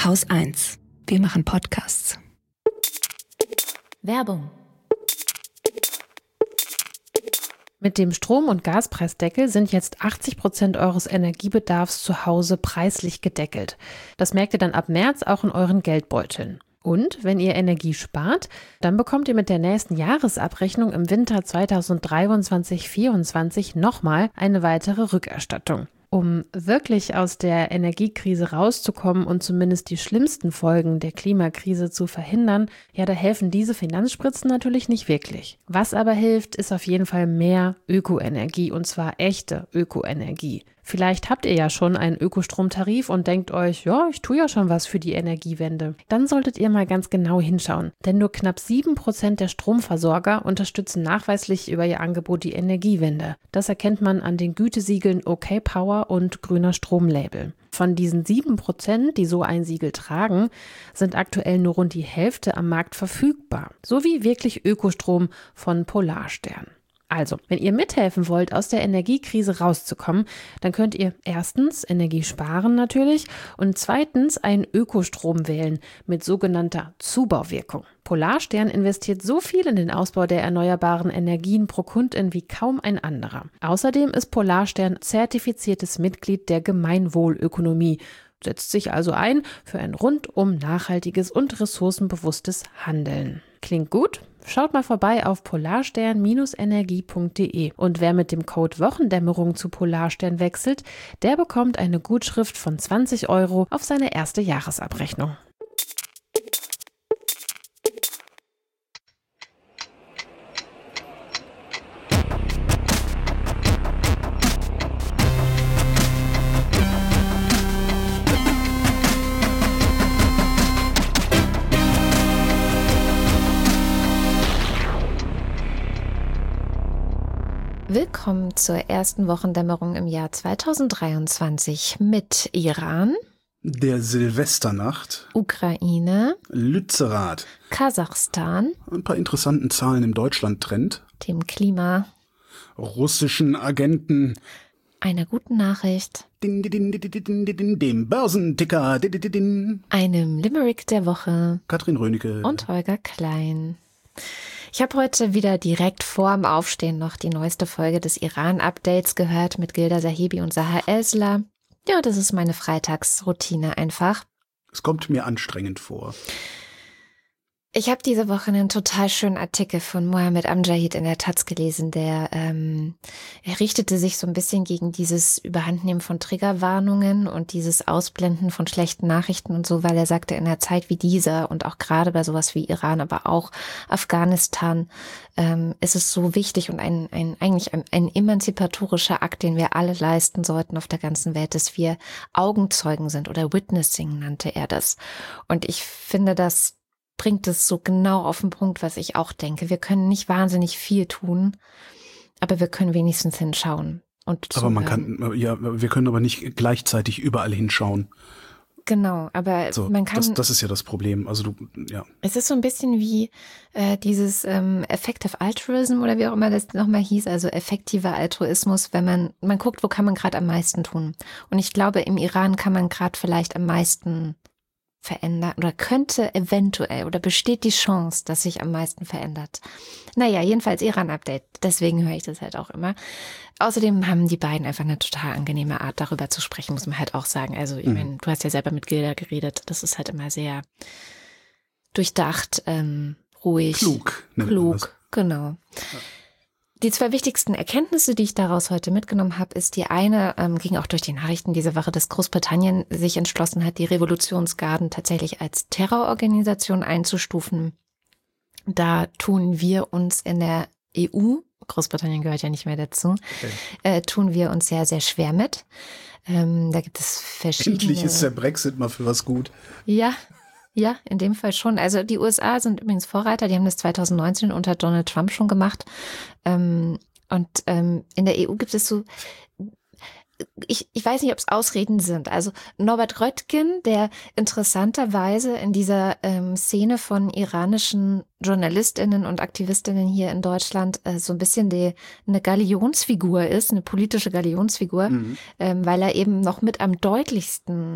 Haus 1. Wir machen Podcasts. Werbung. Mit dem Strom- und Gaspreisdeckel sind jetzt 80% eures Energiebedarfs zu Hause preislich gedeckelt. Das merkt ihr dann ab März auch in euren Geldbeuteln. Und wenn ihr Energie spart, dann bekommt ihr mit der nächsten Jahresabrechnung im Winter 2023/24 nochmal eine weitere Rückerstattung. Um wirklich aus der Energiekrise rauszukommen und zumindest die schlimmsten Folgen der Klimakrise zu verhindern, ja, da helfen diese Finanzspritzen natürlich nicht wirklich. Was aber hilft, ist auf jeden Fall mehr Ökoenergie, und zwar echte Ökoenergie. Vielleicht habt ihr ja schon einen Ökostromtarif und denkt euch, ja, ich tue ja schon was für die Energiewende. Dann solltet ihr mal ganz genau hinschauen, denn nur knapp 7% der Stromversorger unterstützen nachweislich über ihr Angebot die Energiewende. Das erkennt man an den Gütesiegeln OK Power und Grüner Stromlabel. Von diesen 7%, die so ein Siegel tragen, sind aktuell nur rund die Hälfte am Markt verfügbar. Sowie wirklich Ökostrom von Polarstern. Also, wenn ihr mithelfen wollt, aus der Energiekrise rauszukommen, dann könnt ihr erstens Energie sparen natürlich und zweitens einen Ökostrom wählen mit sogenannter Zubauwirkung. Polarstern investiert so viel in den Ausbau der erneuerbaren Energien pro Kundin wie kaum ein anderer. Außerdem ist Polarstern zertifiziertes Mitglied der Gemeinwohlökonomie, setzt sich also ein für ein rundum nachhaltiges und ressourcenbewusstes Handeln. Klingt gut? Schaut mal vorbei auf polarstern-energie.de und wer mit dem Code Wochendämmerung zu Polarstern wechselt, der bekommt eine Gutschrift von 20 € auf seine erste Jahresabrechnung. Willkommen zur ersten Wochendämmerung im Jahr 2023 mit Iran, der Silvesternacht, Ukraine, Lützerath, Kasachstan, ein paar interessanten Zahlen im Deutschland-Trend, dem Klima, russischen Agenten, einer guten Nachricht, dem Börsenticker, einem Limerick der Woche, Katrin Rönecke und Holger Klein. Ich habe heute wieder direkt vorm Aufstehen noch die neueste Folge des Iran-Updates gehört mit Gilda Sahibi und Sahar Elsler. Ja, das ist meine Freitagsroutine einfach. Es kommt mir anstrengend vor. Ich habe diese Woche einen total schönen Artikel von Mohammed Amjahid in der Taz gelesen, er richtete sich so ein bisschen gegen dieses Überhandnehmen von Triggerwarnungen und dieses Ausblenden von schlechten Nachrichten und so, weil er sagte, in einer Zeit wie dieser und auch gerade bei sowas wie Iran, aber auch Afghanistan, ist es so wichtig und eigentlich ein emanzipatorischer Akt, den wir alle leisten sollten auf der ganzen Welt, dass wir Augenzeugen sind oder Witnessing nannte er das. Und ich finde, das bringt es so genau auf den Punkt, was ich auch denke. Wir können nicht wahnsinnig viel tun, aber wir können wenigstens hinschauen. Aber wir können aber nicht gleichzeitig überall hinschauen. Genau, aber so, man kann. Das ist ja das Problem. Also Es ist so ein bisschen wie dieses Effective Altruism oder wie auch immer das nochmal hieß, also effektiver Altruismus, wenn man guckt, wo kann man gerade am meisten tun. Und ich glaube, im Iran kann man gerade vielleicht am meisten verändern oder könnte eventuell oder besteht die Chance, dass sich am meisten verändert. Naja, jedenfalls Iran-Update. Deswegen höre ich das halt auch immer. Außerdem haben die beiden einfach eine total angenehme Art, darüber zu sprechen, muss man halt auch sagen. Also ich meine, du hast ja selber mit Gilda geredet. Das ist halt immer sehr durchdacht, ruhig. Klug. Genau. Ja. Die zwei wichtigsten Erkenntnisse, die ich daraus heute mitgenommen habe, ist die eine, ging auch durch die Nachrichten diese Woche, dass Großbritannien sich entschlossen hat, die Revolutionsgarden tatsächlich als Terrororganisation einzustufen. Da tun wir uns in der EU, Großbritannien gehört ja nicht mehr dazu, tun wir uns sehr, sehr schwer mit. Da gibt es verschiedene... Endlich ist der Brexit mal für was gut. Ja, in dem Fall schon. Also die USA sind übrigens Vorreiter, die haben das 2019 unter Donald Trump schon gemacht. Und in der EU gibt es so, ich weiß nicht, ob es Ausreden sind. Also Norbert Röttgen, der interessanterweise in dieser Szene von iranischen JournalistInnen und AktivistInnen hier in Deutschland so ein bisschen eine Galionsfigur ist, eine politische Galionsfigur, weil er eben noch mit am deutlichsten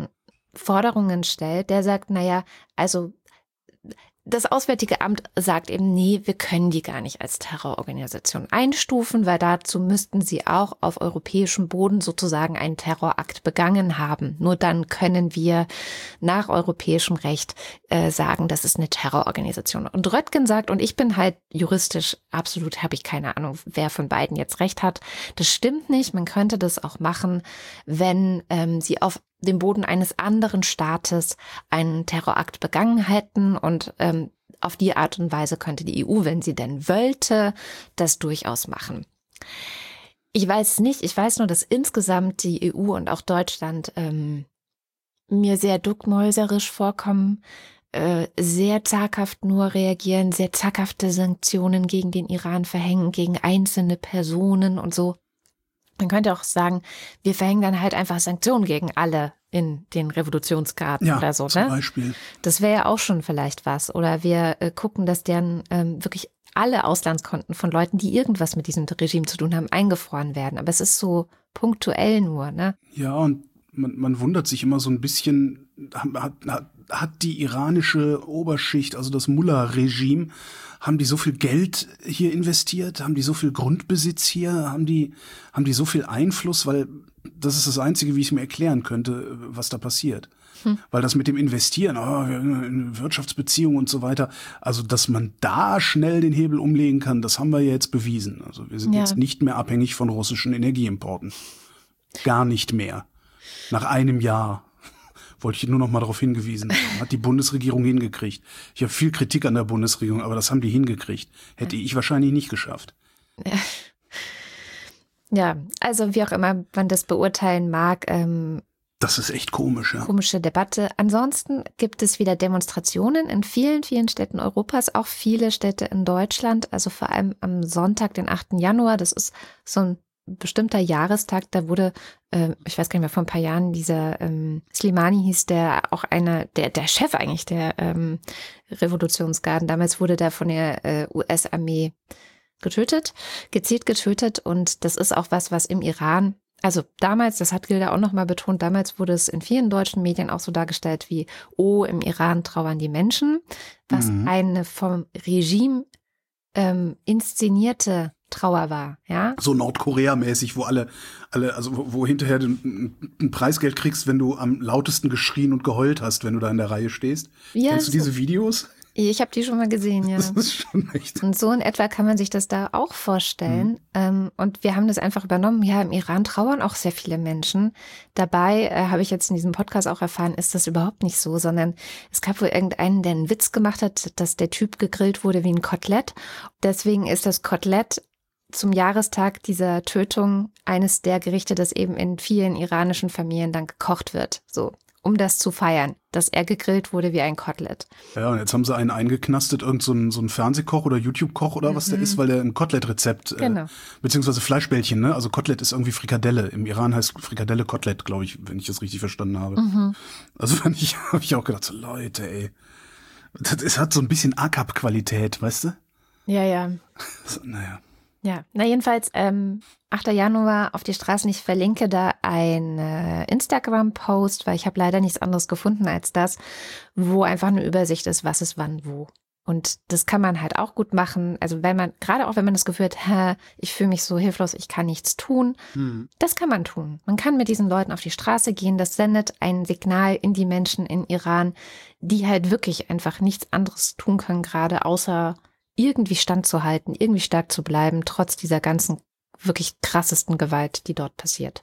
Forderungen stellt, der sagt, naja, also das Auswärtige Amt sagt eben, nee, wir können die gar nicht als Terrororganisation einstufen, weil dazu müssten sie auch auf europäischem Boden sozusagen einen Terrorakt begangen haben. Nur dann können wir nach europäischem Recht sagen, das ist eine Terrororganisation. Und Röttgen sagt, und ich bin halt juristisch absolut, habe ich keine Ahnung, wer von beiden jetzt recht hat. Das stimmt nicht. Man könnte das auch machen, wenn sie auf dem Boden eines anderen Staates einen Terrorakt begangen hätten und auf die Art und Weise könnte die EU, wenn sie denn wollte, das durchaus machen. Ich weiß nicht, ich weiß nur, dass insgesamt die EU und auch Deutschland mir sehr duckmäuserisch vorkommen, sehr zaghaft nur reagieren, sehr zaghafte Sanktionen gegen den Iran verhängen, gegen einzelne Personen und so. Man könnte auch sagen, wir verhängen dann halt einfach Sanktionen gegen alle in den Revolutionsgarden oder so. Zum ne? Beispiel. Das wäre ja auch schon vielleicht was. Oder wir gucken, dass deren wirklich alle Auslandskonten von Leuten, die irgendwas mit diesem Regime zu tun haben, eingefroren werden. Aber es ist so punktuell nur. Ne? Ja, und man wundert sich immer so ein bisschen, hat die iranische Oberschicht, also das Mullah-Regime, haben die so viel Geld hier investiert? Haben die so viel Grundbesitz hier? Haben die so viel Einfluss? Weil das ist das Einzige, wie ich es mir erklären könnte, was da passiert. Weil das mit dem Investieren, in Wirtschaftsbeziehungen und so weiter, also dass man da schnell den Hebel umlegen kann, das haben wir ja jetzt bewiesen. Also wir sind jetzt nicht mehr abhängig von russischen Energieimporten. Gar nicht mehr. Nach einem Jahr. Wollte ich nur noch mal darauf hingewiesen haben. Hat die Bundesregierung hingekriegt. Ich habe viel Kritik an der Bundesregierung, aber das haben die hingekriegt. Hätte ich wahrscheinlich nicht geschafft. Ja, also wie auch immer man das beurteilen mag. Das ist echt komisch, ja. Komische Debatte. Ansonsten gibt es wieder Demonstrationen in vielen, vielen Städten Europas, auch viele Städte in Deutschland. Also vor allem am Sonntag, den 8. Januar. Das ist so ein bestimmter Jahrestag, da wurde, ich weiß gar nicht mehr, vor ein paar Jahren, dieser Slimani hieß, der auch der Chef eigentlich der Revolutionsgarden. Damals wurde der von der US-Armee gezielt getötet und das ist auch was im Iran, also damals, das hat Gilda auch nochmal betont, damals wurde es in vielen deutschen Medien auch so dargestellt wie, oh, im Iran trauern die Menschen, was eine vom Regime inszenierte Trauer war, ja. So Nordkorea-mäßig, wo alle, also wo hinterher ein Preisgeld kriegst, wenn du am lautesten geschrien und geheult hast, wenn du da in der Reihe stehst. Ja, kennst du diese Videos? Ich habe die schon mal gesehen, ja. Das ist schon echt. Und so in etwa kann man sich das da auch vorstellen. Und wir haben das einfach übernommen. Ja, im Iran trauern auch sehr viele Menschen. Dabei habe ich jetzt in diesem Podcast auch erfahren, ist das überhaupt nicht so, sondern es gab wohl irgendeinen, der einen Witz gemacht hat, dass der Typ gegrillt wurde wie ein Kotelett. Deswegen ist das Kotelett zum Jahrestag dieser Tötung eines der Gerichte, das eben in vielen iranischen Familien dann gekocht wird. So, um das zu feiern, dass er gegrillt wurde wie ein Kotelett. Ja, und jetzt haben sie einen eingeknastet, so ein Fernsehkoch oder YouTube-Koch oder was der ist, weil der ein Kotelett-Rezept, beziehungsweise Fleischbällchen, ne? Also Kotelett ist irgendwie Frikadelle. Im Iran heißt Frikadelle Kotelett, glaube ich, wenn ich das richtig verstanden habe. Also habe ich auch gedacht, so Leute, ey, es hat so ein bisschen AKAP-Qualität, weißt du? Ja. So, naja. Ja, jedenfalls 8. Januar auf die Straßen. Ich verlinke da einen Instagram-Post, weil ich habe leider nichts anderes gefunden als das, wo einfach eine Übersicht ist, was ist wann wo. Und das kann man halt auch gut machen. Also gerade auch wenn man das Gefühl hat, ich fühle mich so hilflos, ich kann nichts tun. Das kann man tun. Man kann mit diesen Leuten auf die Straße gehen. Das sendet ein Signal in die Menschen in Iran, die halt wirklich einfach nichts anderes tun können, gerade außer irgendwie standzuhalten, irgendwie stark zu bleiben, trotz dieser ganzen wirklich krassesten Gewalt, die dort passiert.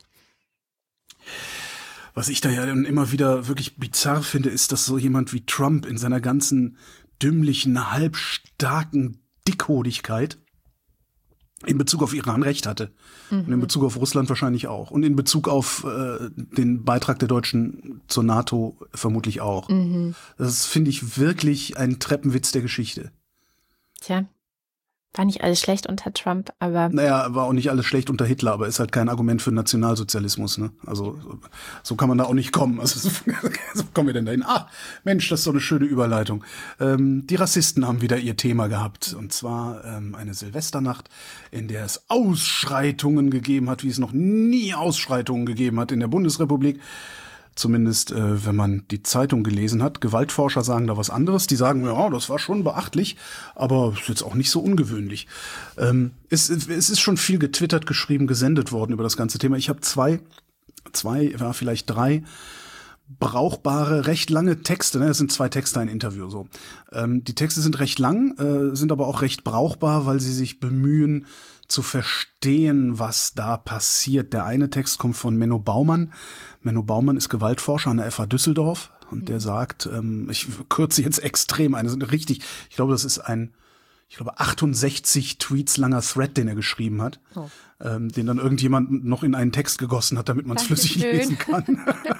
Was ich da ja immer wieder wirklich bizarr finde, ist, dass so jemand wie Trump in seiner ganzen dümmlichen, halbstarken Dickhodigkeit in Bezug auf Iran recht hatte. Und in Bezug auf Russland wahrscheinlich auch. Und in Bezug auf den Beitrag der Deutschen zur NATO vermutlich auch. Das finde ich wirklich ein Treppenwitz der Geschichte. Tja, war nicht alles schlecht unter Trump, aber... Naja, war auch nicht alles schlecht unter Hitler, aber ist halt kein Argument für Nationalsozialismus, ne? Also so kann man da auch nicht kommen. Also so kommen wir denn dahin? Mensch, das ist doch eine schöne Überleitung. Die Rassisten haben wieder ihr Thema gehabt. Und zwar eine Silvesternacht, in der es Ausschreitungen gegeben hat, wie es noch nie Ausschreitungen gegeben hat in der Bundesrepublik. Zumindest, wenn man die Zeitung gelesen hat. Gewaltforscher sagen da was anderes. Die sagen, ja, das war schon beachtlich, aber ist jetzt auch nicht so ungewöhnlich. Es ist schon viel getwittert, geschrieben, gesendet worden über das ganze Thema. Ich habe zwei, vielleicht drei brauchbare, recht lange Texte, ne? Das sind 2 Texte, ein Interview, so. Die Texte sind recht lang, sind aber auch recht brauchbar, weil sie sich bemühen, zu verstehen, was da passiert. Der eine Text kommt von Menno Baumann. Menno Baumann ist Gewaltforscher an der FH Düsseldorf und der sagt, ich kürze jetzt extrem ein, das ist richtig, ich glaube, das ist ein 68 Tweets langer Thread, den er geschrieben hat, den dann irgendjemand noch in einen Text gegossen hat, damit man es flüssig lesen kann.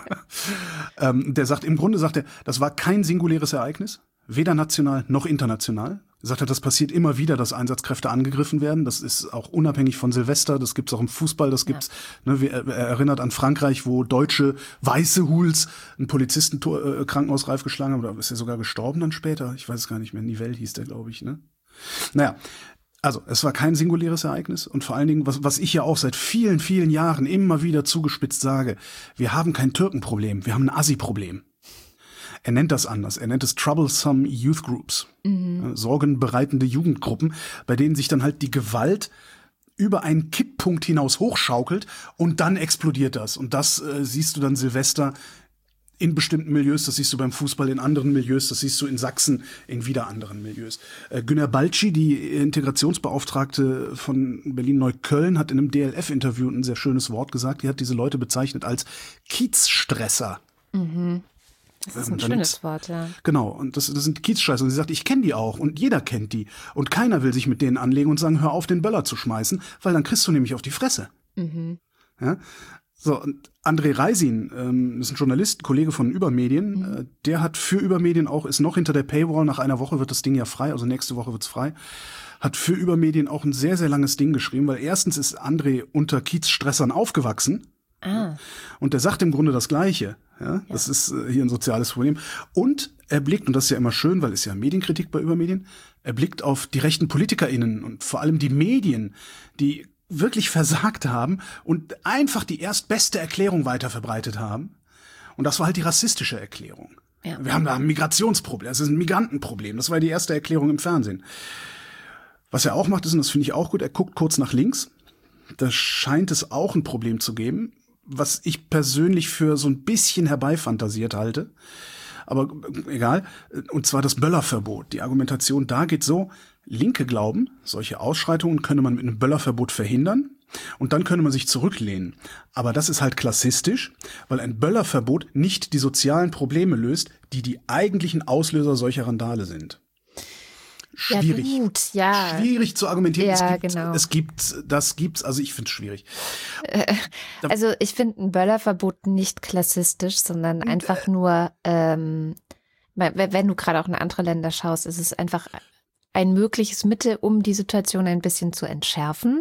Im Grunde sagt er, das war kein singuläres Ereignis, weder national noch international. Er sagt, das passiert immer wieder, dass Einsatzkräfte angegriffen werden. Das ist auch unabhängig von Silvester. Das gibt's auch im Fußball. Das gibt's. Ja. Ne, er erinnert an Frankreich, wo deutsche weiße Huls einen Polizisten krankenhausreif geschlagen haben. Oder ist er sogar gestorben dann später? Ich weiß es gar nicht mehr. Nivelle hieß der, glaube ich. Ne? Naja, also es war kein singuläres Ereignis. Und vor allen Dingen, was ich ja auch seit vielen, vielen Jahren immer wieder zugespitzt sage, wir haben kein Türkenproblem, wir haben ein Assi-Problem. Er nennt das anders. Er nennt es Troublesome Youth Groups. Sorgenbereitende Jugendgruppen, bei denen sich dann halt die Gewalt über einen Kipppunkt hinaus hochschaukelt und dann explodiert das. Und das siehst du dann Silvester in bestimmten Milieus, das siehst du beim Fußball in anderen Milieus, das siehst du in Sachsen in wieder anderen Milieus. Günner Balci, die Integrationsbeauftragte von Berlin-Neukölln, hat in einem DLF-Interview ein sehr schönes Wort gesagt. Die hat diese Leute bezeichnet als Kiezstresser. Das ist ein schönes Wort, ja. Genau, und das sind Kiezstresser. Und sie sagt, ich kenne die auch und jeder kennt die. Und keiner will sich mit denen anlegen und sagen, hör auf, den Böller zu schmeißen, weil dann kriegst du nämlich auf die Fresse. Ja? So, und André Reisin, ist ein Journalist, Kollege von Übermedien, der hat für Übermedien auch, ist noch hinter der Paywall, nach einer Woche wird das Ding ja frei, also nächste Woche wird's frei, hat für Übermedien auch ein sehr, sehr langes Ding geschrieben, weil erstens ist André unter Kiezstressern aufgewachsen. Und der sagt im Grunde das Gleiche. Ja? Das ist hier ein soziales Problem. Und er blickt, und das ist ja immer schön, weil es ja Medienkritik bei Übermedien, er blickt auf die rechten PolitikerInnen und vor allem die Medien, die wirklich versagt haben und einfach die erstbeste Erklärung weiter verbreitet haben. Und das war halt die rassistische Erklärung. Ja. Wir haben da ein Migrationsproblem, es ist ein Migrantenproblem. Das war die erste Erklärung im Fernsehen. Was er auch macht, ist, und das finde ich auch gut, er guckt kurz nach links. Da scheint es auch ein Problem zu geben, was ich persönlich für so ein bisschen herbeifantasiert halte. Aber egal. Und zwar das Böllerverbot. Die Argumentation da geht so, Linke glauben, solche Ausschreitungen könne man mit einem Böllerverbot verhindern und dann könne man sich zurücklehnen. Aber das ist halt klassistisch, weil ein Böllerverbot nicht die sozialen Probleme löst, die die eigentlichen Auslöser solcher Randale sind. Schwierig. Ja, gut, ja. Schwierig zu argumentieren. Ja, das gibt's, also ich finde es schwierig. Also ich finde ein Böllerverbot nicht klassistisch, sondern einfach nur, wenn du gerade auch in andere Länder schaust, ist es einfach ein mögliches Mittel, um die Situation ein bisschen zu entschärfen.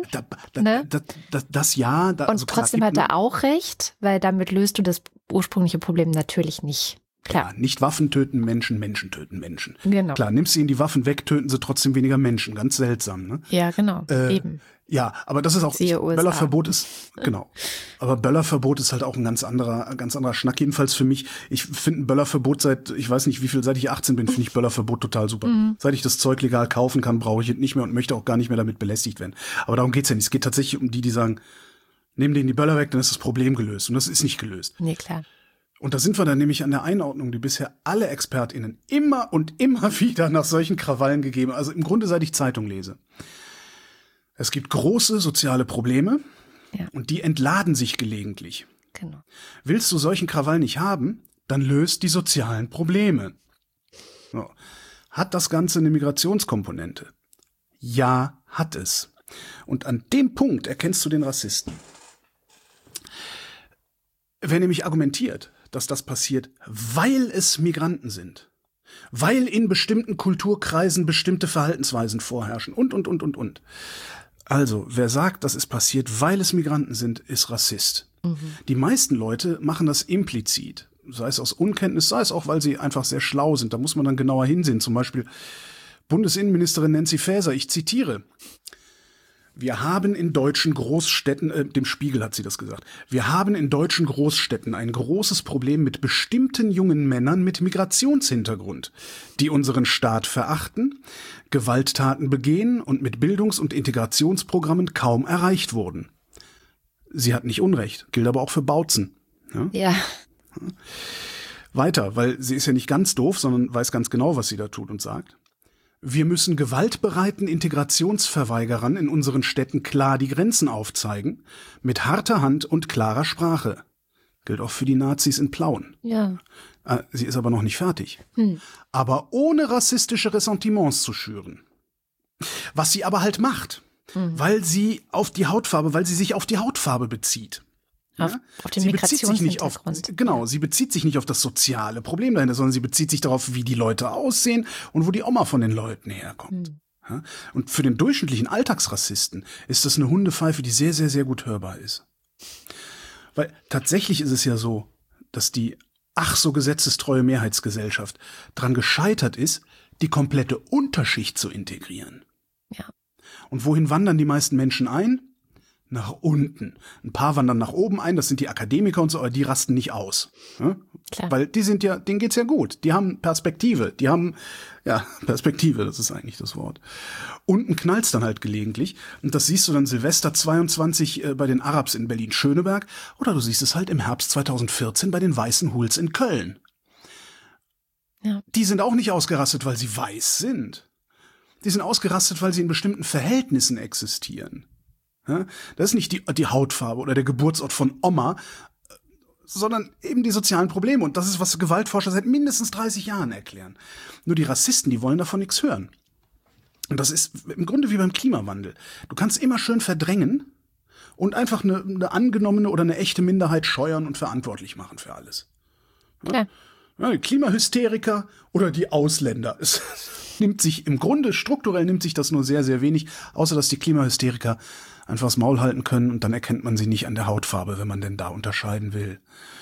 Und trotzdem hat er auch recht, weil damit löst du das ursprüngliche Problem natürlich nicht. Klar. Ja, nicht Waffen töten Menschen, Menschen töten Menschen. Genau. Klar, nimmst du ihnen die Waffen weg, töten sie trotzdem weniger Menschen. Ganz seltsam, ne? Ja, genau, eben. Ja, aber das ist auch, Böllerverbot ist, genau. Aber Böllerverbot ist halt auch ein ganz anderer Schnack. Jedenfalls für mich, ich finde ein Böllerverbot seit ich 18 bin, finde ich Böllerverbot total super. Seit ich das Zeug legal kaufen kann, brauche ich es nicht mehr und möchte auch gar nicht mehr damit belästigt werden. Aber darum geht's ja nicht. Es geht tatsächlich um die sagen, nehmen denen die Böller weg, dann ist das Problem gelöst. Und das ist nicht gelöst. Nee, klar. Und da sind wir dann nämlich an der Einordnung, die bisher alle ExpertInnen immer und immer wieder nach solchen Krawallen gegeben. Also im Grunde, seit ich Zeitung lese. Es gibt große soziale Probleme und die entladen sich gelegentlich. Genau. Willst du solchen Krawall nicht haben, dann löst die sozialen Probleme. So. Hat das Ganze eine Migrationskomponente? Ja, hat es. Und an dem Punkt erkennst du den Rassisten. Wer nämlich argumentiert, dass das passiert, weil es Migranten sind, weil in bestimmten Kulturkreisen bestimmte Verhaltensweisen vorherrschen und. Also, wer sagt, das ist passiert, weil es Migranten sind, ist Rassist. Die meisten Leute machen das implizit, sei es aus Unkenntnis, sei es auch, weil sie einfach sehr schlau sind. Da muss man dann genauer hinsehen. Zum Beispiel Bundesinnenministerin Nancy Faeser, ich zitiere: Wir haben in deutschen Großstädten, dem Spiegel hat sie das gesagt, wir haben in deutschen Großstädten ein großes Problem mit bestimmten jungen Männern mit Migrationshintergrund, die unseren Staat verachten, Gewalttaten begehen und mit Bildungs- und Integrationsprogrammen kaum erreicht wurden. Sie hat nicht Unrecht, gilt aber auch für Bautzen. Ja. Weiter, weil sie ist ja nicht ganz doof, sondern weiß ganz genau, was sie da tut und sagt. Wir müssen gewaltbereiten Integrationsverweigerern in unseren Städten klar die Grenzen aufzeigen, mit harter Hand und klarer Sprache. Gilt auch für die Nazis in Plauen. Ja. Sie ist aber noch nicht fertig. Aber ohne rassistische Ressentiments zu schüren. Was sie aber halt macht, weil sie sich auf die Hautfarbe bezieht. Auf den Migrationshintergrund. Sie bezieht sich nicht auf das soziale Problem dahinter, sondern sie bezieht sich darauf, wie die Leute aussehen und wo die Oma von den Leuten herkommt. Ja? Und für den durchschnittlichen Alltagsrassisten ist das eine Hundepfeife, die sehr, sehr, sehr gut hörbar ist. Weil tatsächlich ist es ja so, dass die ach so gesetzestreue Mehrheitsgesellschaft dran gescheitert ist, die komplette Unterschicht zu integrieren. Ja. Und wohin wandern die meisten Menschen ein? Nach unten. Ein paar wandern nach oben ein, das sind die Akademiker und so, aber die rasten nicht aus. Ja? Klar. Weil denen geht's ja gut. Die haben Perspektive. Perspektive, das ist eigentlich das Wort. Unten knallt's dann halt gelegentlich. Und das siehst du dann Silvester 22 bei den Arabs in Berlin-Schöneberg oder du siehst es halt im Herbst 2014 bei den weißen Huls in Köln. Ja. Die sind auch nicht ausgerastet, weil sie weiß sind. Die sind ausgerastet, weil sie in bestimmten Verhältnissen existieren. Ja, das ist nicht die Hautfarbe oder der Geburtsort von Oma, sondern eben die sozialen Probleme. Und das ist, was Gewaltforscher seit mindestens 30 Jahren erklären. Nur die Rassisten, die wollen davon nichts hören. Und das ist im Grunde wie beim Klimawandel. Du kannst immer schön verdrängen und einfach eine angenommene oder eine echte Minderheit scheuern und verantwortlich machen für alles. Ja? Ja, die Klimahysteriker oder die Ausländer. Es nimmt sich im Grunde, strukturell nimmt sich das nur sehr, sehr wenig, außer dass die Klimahysteriker einfach das Maul halten können und dann erkennt man sie nicht an der Hautfarbe, wenn man denn da unterscheiden will.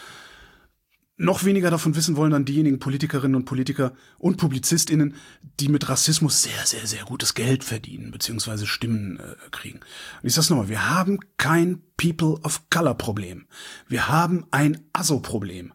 Noch weniger davon wissen wollen dann diejenigen Politikerinnen und Politiker und PublizistInnen, die mit Rassismus sehr, sehr, sehr gutes Geld verdienen, beziehungsweise Stimmen kriegen. Und ich sag's nochmal, wir haben kein People of Color Problem. Wir haben ein ASO-Problem.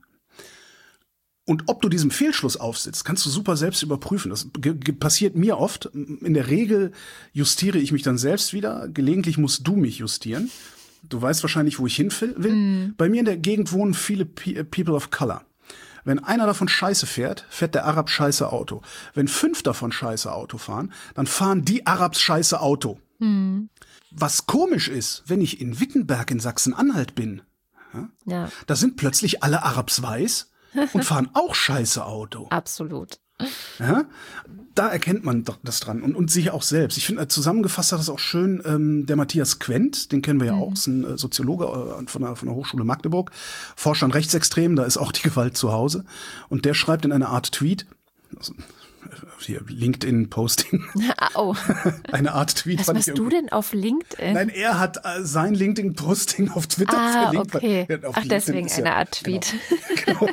Und ob du diesem Fehlschluss aufsitzt, kannst du super selbst überprüfen. Das passiert mir oft. In der Regel justiere ich mich dann selbst wieder. Gelegentlich musst du mich justieren. Du weißt wahrscheinlich, wo ich hin will. Bei mir in der Gegend wohnen viele People of Color. Wenn einer davon scheiße fährt, fährt der Arab scheiße Auto. Wenn 5 davon scheiße Auto fahren, dann fahren die Arabs scheiße Auto. Was komisch ist, wenn ich in Wittenberg in Sachsen-Anhalt bin, Ja. da sind plötzlich alle Arabs weiß und fahren auch scheiße Auto. Absolut. Ja? Da erkennt man doch das dran und sich auch selbst. Ich finde, zusammengefasst hat das auch schön der Matthias Quent, den kennen wir ja auch, ist ein Soziologe von der Hochschule Magdeburg, forscht an Rechtsextremen, da ist auch die Gewalt zu Hause. Und der schreibt in einer Art Tweet, also hier LinkedIn-Posting. Oh. Eine Art Tweet. Was machst du denn auf LinkedIn? Nein, er hat sein LinkedIn-Posting auf Twitter verlinkt. Okay. Ach, deswegen eine Art Tweet. Genau.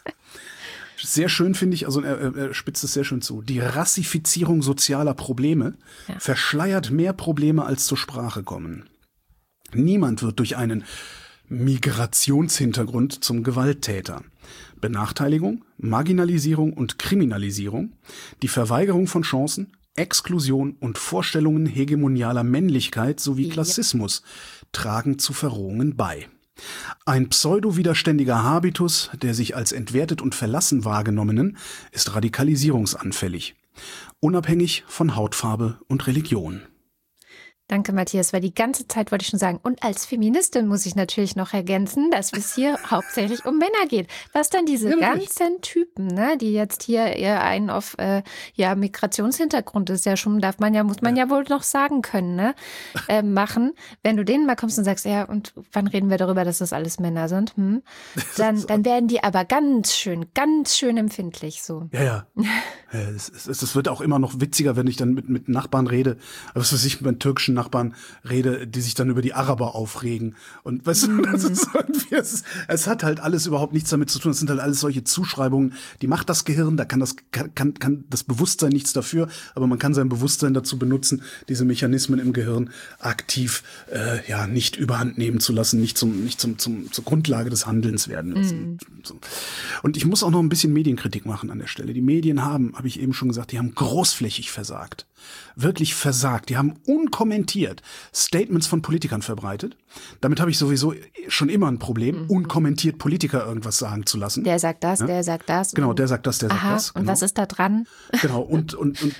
Sehr schön, finde ich, also er spitzt es sehr schön zu. Die Rassifizierung sozialer Probleme verschleiert mehr Probleme, als zur Sprache kommen. Niemand wird durch einen Migrationshintergrund zum Gewalttäter. Benachteiligung, Marginalisierung und Kriminalisierung, die Verweigerung von Chancen, Exklusion und Vorstellungen hegemonialer Männlichkeit sowie Klassismus tragen zu Verrohungen bei. Ein pseudo-widerständiger Habitus, der sich als entwertet und verlassen wahrgenommenen, ist radikalisierungsanfällig, unabhängig von Hautfarbe und Religion. Danke, Matthias, weil die ganze Zeit wollte ich schon sagen, und als Feministin muss ich natürlich noch ergänzen, dass es hier hauptsächlich um Männer geht. Was dann diese ganzen Typen, ne, die jetzt hier eher einen auf Migrationshintergrund ist ja schon, muss man ja wohl noch sagen können, ne, machen. Wenn du denen mal kommst und sagst, ja, und wann reden wir darüber, dass das alles Männer sind? Dann werden die aber ganz schön empfindlich so. Ja. Es wird auch immer noch witziger, wenn ich dann mit Nachbarn rede, was weiß ich, mit türkischen Nachbarn rede, die sich dann über die Araber aufregen. Und weißt du, das ist irgendwie, es hat halt alles überhaupt nichts damit zu tun. Es sind halt alles solche Zuschreibungen, die macht das Gehirn, da kann das Bewusstsein nichts dafür, aber man kann sein Bewusstsein dazu benutzen, diese Mechanismen im Gehirn aktiv nicht überhand nehmen zu lassen, nicht zur Grundlage des Handelns werden lassen. Und ich muss auch noch ein bisschen Medienkritik machen an der Stelle. Die Medien habe ich eben schon gesagt, die haben großflächig versagt. Wirklich versagt. Die haben unkommentiert Statements von Politikern verbreitet. Damit habe ich sowieso schon immer ein Problem, unkommentiert Politiker irgendwas sagen zu lassen. Der sagt das, der sagt das. Genau, der sagt das, der sagt das. Genau. Und was ist da dran? Genau, und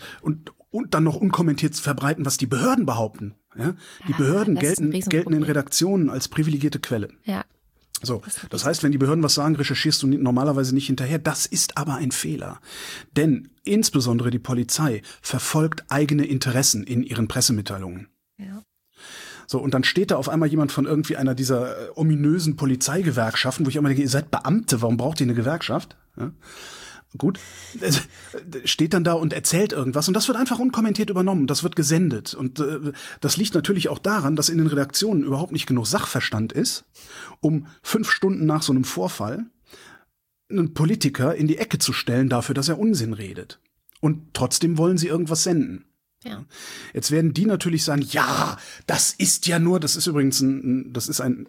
dann noch unkommentiert verbreiten, was die Behörden behaupten. Ja? Die Behörden gelten in Redaktionen als privilegierte Quelle. Ja. So, das heißt, wenn die Behörden was sagen, recherchierst du normalerweise nicht hinterher. Das ist aber ein Fehler. Denn insbesondere die Polizei verfolgt eigene Interessen in ihren Pressemitteilungen. Ja. So, und dann steht da auf einmal jemand von irgendwie einer dieser ominösen Polizeigewerkschaften, wo ich immer denke, ihr seid Beamte, warum braucht ihr eine Gewerkschaft? Ja? Gut, steht dann da und erzählt irgendwas und das wird einfach unkommentiert übernommen, das wird gesendet und das liegt natürlich auch daran, dass in den Redaktionen überhaupt nicht genug Sachverstand ist, um 5 Stunden nach so einem Vorfall einen Politiker in die Ecke zu stellen dafür, dass er Unsinn redet. Und trotzdem wollen sie irgendwas senden. Ja. Jetzt werden die natürlich sagen, ja, das ist ja nur, das ist übrigens das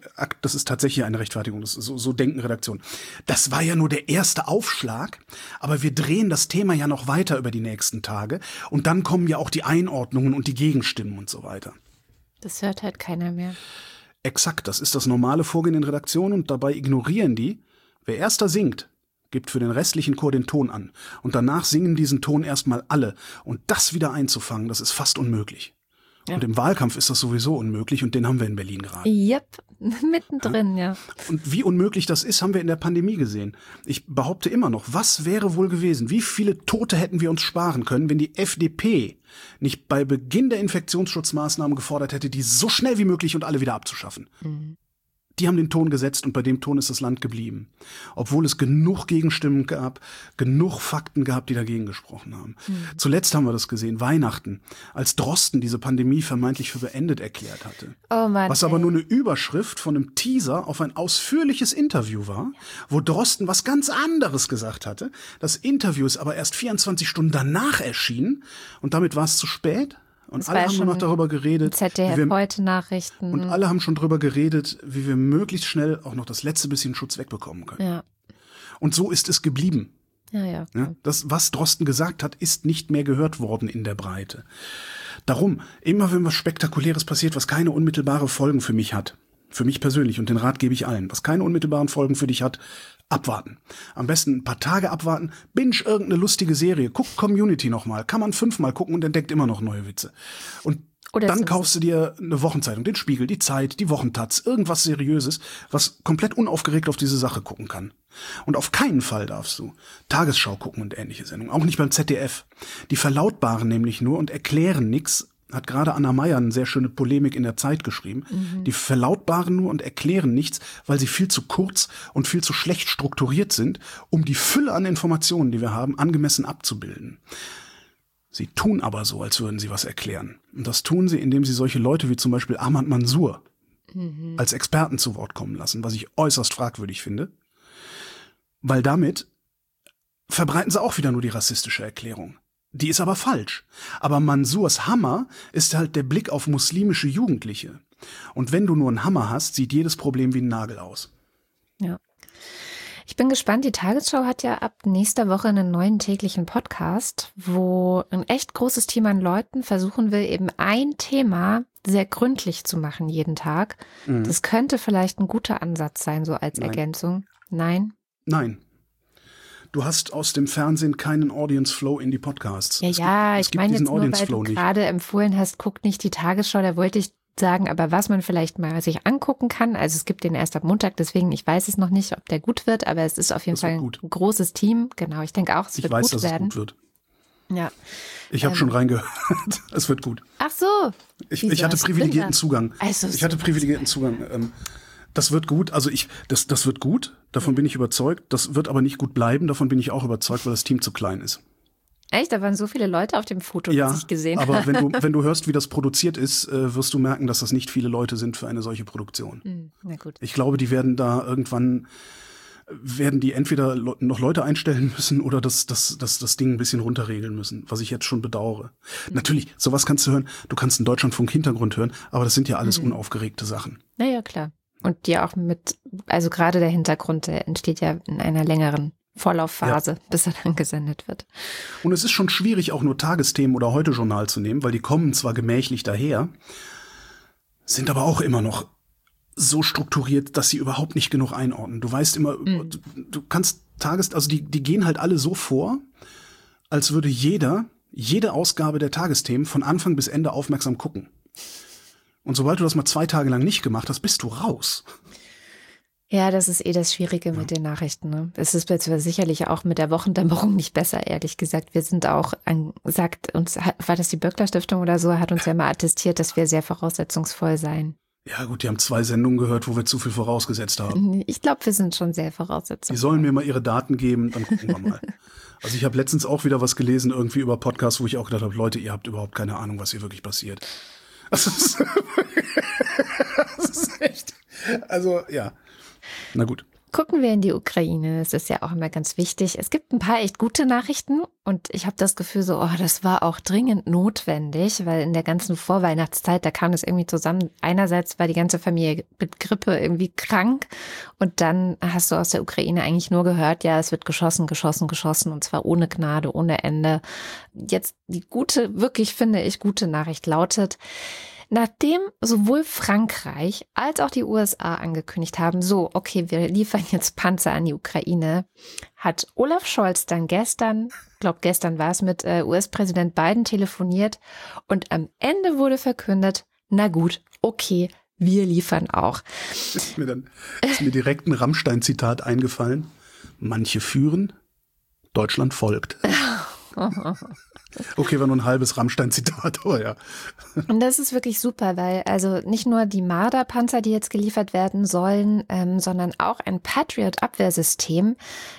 ist tatsächlich eine Rechtfertigung, so denken Redaktionen. Das war ja nur der erste Aufschlag, aber wir drehen das Thema ja noch weiter über die nächsten Tage und dann kommen ja auch die Einordnungen und die Gegenstimmen und so weiter. Das hört halt keiner mehr. Exakt, das ist das normale Vorgehen in Redaktionen und dabei ignorieren die, wer erster singt, gibt für den restlichen Chor den Ton an. Und danach singen diesen Ton erstmal alle. Und das wieder einzufangen, das ist fast unmöglich. Ja. Und im Wahlkampf ist das sowieso unmöglich und den haben wir in Berlin gerade. Yep, mittendrin, ja. Und wie unmöglich das ist, haben wir in der Pandemie gesehen. Ich behaupte immer noch, was wäre wohl gewesen? Wie viele Tote hätten wir uns sparen können, wenn die FDP nicht bei Beginn der Infektionsschutzmaßnahmen gefordert hätte, die so schnell wie möglich und alle wieder abzuschaffen? Mhm. Die haben den Ton gesetzt und bei dem Ton ist das Land geblieben. Obwohl es genug Gegenstimmen gab, genug Fakten gab, die dagegen gesprochen haben. Zuletzt haben wir das gesehen, Weihnachten, als Drosten diese Pandemie vermeintlich für beendet erklärt hatte. Oh Mann, was aber nur eine Überschrift von einem Teaser auf ein ausführliches Interview war, wo Drosten was ganz anderes gesagt hatte. Das Interview ist aber erst 24 Stunden danach erschienen und damit war es zu spät. Und alle haben nur noch darüber geredet. ZDF heute Nachrichten. Und alle haben schon darüber geredet, wie wir möglichst schnell auch noch das letzte bisschen Schutz wegbekommen können. Ja. Und so ist es geblieben. Ja. Das, was Drosten gesagt hat, ist nicht mehr gehört worden in der Breite. Darum, immer wenn was Spektakuläres passiert, was keine unmittelbare Folgen für mich hat, für mich persönlich und den Rat gebe ich allen, was keine unmittelbaren Folgen für dich hat, abwarten. Am besten ein paar Tage abwarten, binge irgendeine lustige Serie, guck Community nochmal, kann man 5-mal gucken und entdeckt immer noch neue Witze. Und dann kaufst du dir eine Wochenzeitung, den Spiegel, die Zeit, die Wochentaz, irgendwas Seriöses, was komplett unaufgeregt auf diese Sache gucken kann. Und auf keinen Fall darfst du Tagesschau gucken und ähnliche Sendungen, auch nicht beim ZDF. Die verlautbaren nämlich nur und erklären nichts. Hat gerade Anna Meyer eine sehr schöne Polemik in der Zeit geschrieben. Die verlautbaren nur und erklären nichts, weil sie viel zu kurz und viel zu schlecht strukturiert sind, um die Fülle an Informationen, die wir haben, angemessen abzubilden. Sie tun aber so, als würden sie was erklären. Und das tun sie, indem sie solche Leute wie zum Beispiel Ahmad Mansour als Experten zu Wort kommen lassen, was ich äußerst fragwürdig finde. Weil damit verbreiten sie auch wieder nur die rassistische Erklärung. Die ist aber falsch. Aber Mansours Hammer ist halt der Blick auf muslimische Jugendliche. Und wenn du nur einen Hammer hast, sieht jedes Problem wie ein Nagel aus. Ja. Ich bin gespannt. Die Tagesschau hat ja ab nächster Woche einen neuen täglichen Podcast, wo ein echt großes Team an Leuten versuchen will, eben ein Thema sehr gründlich zu machen jeden Tag. Das könnte vielleicht ein guter Ansatz sein, so als Ergänzung. Nein? Nein. Du hast aus dem Fernsehen keinen Audience Flow in die Podcasts. Ja, ich meine jetzt nur, weil du gerade empfohlen hast, guckt nicht die Tagesschau, da wollte ich sagen, aber was man vielleicht mal sich angucken kann, also es gibt den erst ab Montag, deswegen, ich weiß es noch nicht, ob der gut wird, aber es ist auf jeden Fall ein großes Team, genau, ich denke auch, es wird gut werden. Ich weiß, dass es gut wird. Ja. Ich habe schon reingehört, es wird gut. Ach so. Ich hatte privilegierten Zugang. Das wird gut, also das wird gut, davon bin ich überzeugt. Das wird aber nicht gut bleiben, davon bin ich auch überzeugt, weil das Team zu klein ist. Echt? Da waren so viele Leute auf dem Foto, das ich gesehen habe. Aber wenn du hörst, wie das produziert ist, wirst du merken, dass das nicht viele Leute sind für eine solche Produktion. Na gut. Ich glaube, die werden da irgendwann entweder noch Leute einstellen müssen oder das Ding ein bisschen runterregeln müssen, was ich jetzt schon bedauere. Natürlich, sowas kannst du hören. Du kannst einen Deutschlandfunk-Hintergrund hören, aber das sind ja alles unaufgeregte Sachen. Naja, klar. Und die auch also gerade der Hintergrund, der entsteht ja in einer längeren Vorlaufphase, bis er dann gesendet wird. Und es ist schon schwierig, auch nur Tagesthemen oder Heute-Journal zu nehmen, weil die kommen zwar gemächlich daher, sind aber auch immer noch so strukturiert, dass sie überhaupt nicht genug einordnen. Du weißt immer, du kannst also die gehen halt alle so vor, als würde jede Ausgabe der Tagesthemen von Anfang bis Ende aufmerksam gucken. Und sobald du das mal 2 Tage lang nicht gemacht hast, bist du raus. Ja, das ist das Schwierige mit den Nachrichten. Ne? Es ist sicherlich auch mit der Wochendämmerung nicht besser, ehrlich gesagt. Wir sind auch, war das die Böckler Stiftung oder so, hat uns ja mal attestiert, dass wir sehr voraussetzungsvoll seien. Ja gut, die haben 2 Sendungen gehört, wo wir zu viel vorausgesetzt haben. Ich glaube, wir sind schon sehr voraussetzungsvoll. Die sollen mir mal ihre Daten geben, dann gucken wir mal. Also ich habe letztens auch wieder was gelesen, irgendwie über Podcasts, wo ich auch gedacht habe, Leute, ihr habt überhaupt keine Ahnung, was hier wirklich passiert. Das ist echt, also ja. Na gut. Gucken wir in die Ukraine, das ist ja auch immer ganz wichtig. Es gibt ein paar echt gute Nachrichten und ich habe das Gefühl so, das war auch dringend notwendig, weil in der ganzen Vorweihnachtszeit, da kam es irgendwie zusammen. Einerseits war die ganze Familie mit Grippe irgendwie krank und dann hast du aus der Ukraine eigentlich nur gehört, ja, es wird geschossen und zwar ohne Gnade, ohne Ende. Jetzt die wirklich finde ich gute Nachricht lautet, nachdem sowohl Frankreich als auch die USA angekündigt haben, so, okay, wir liefern jetzt Panzer an die Ukraine, hat Olaf Scholz dann gestern war es, mit US-Präsident Biden telefoniert und am Ende wurde verkündet, na gut, okay, wir liefern auch. Ist mir direkt ein Rammstein-Zitat eingefallen. Manche führen, Deutschland folgt. Okay, war nur ein halbes Rammstein-Zitat, aber ja. Und das ist wirklich super, weil also nicht nur die Marder-Panzer, die jetzt geliefert werden sollen, sondern auch ein Patriot-Abwehrsystem,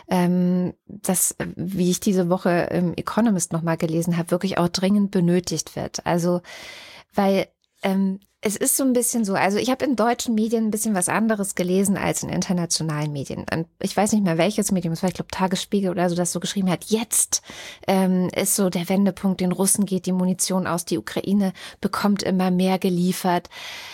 das, wie ich diese Woche im Economist nochmal gelesen habe, wirklich auch dringend benötigt wird. Also, weil es ist so ein bisschen so, also ich habe in deutschen Medien ein bisschen was anderes gelesen als in internationalen Medien. Und ich weiß nicht mehr, welches Medium es war, ich glaube Tagesspiegel oder so, das so geschrieben hat, jetzt ist so der Wendepunkt, den Russen geht die Munition aus, die Ukraine bekommt immer mehr geliefert.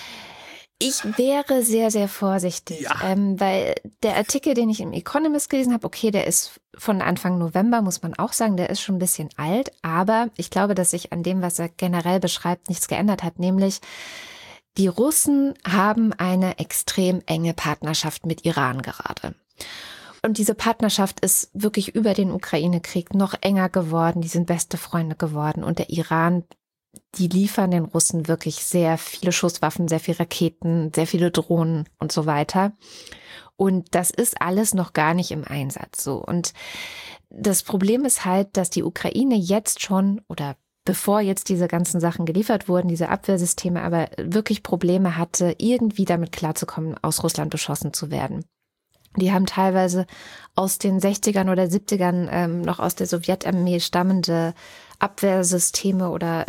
Ich wäre sehr, sehr vorsichtig, weil der Artikel, den ich im Economist gelesen habe, okay, der ist von Anfang November, muss man auch sagen, der ist schon ein bisschen alt, aber ich glaube, dass sich an dem, was er generell beschreibt, nichts geändert hat, nämlich die Russen haben eine extrem enge Partnerschaft mit Iran gerade. Und diese Partnerschaft ist wirklich über den Ukraine-Krieg noch enger geworden, die sind beste Freunde geworden und der Iran, die liefern den Russen wirklich sehr viele Schusswaffen, sehr viele Raketen, sehr viele Drohnen und so weiter. Und das ist alles noch gar nicht im Einsatz so. Und das Problem ist halt, dass die Ukraine jetzt schon oder bevor jetzt diese ganzen Sachen geliefert wurden, diese Abwehrsysteme, aber wirklich Probleme hatte, irgendwie damit klarzukommen, aus Russland beschossen zu werden. Die haben teilweise aus den 60ern oder 70ern noch aus der Sowjetarmee stammende Abwehrsysteme oder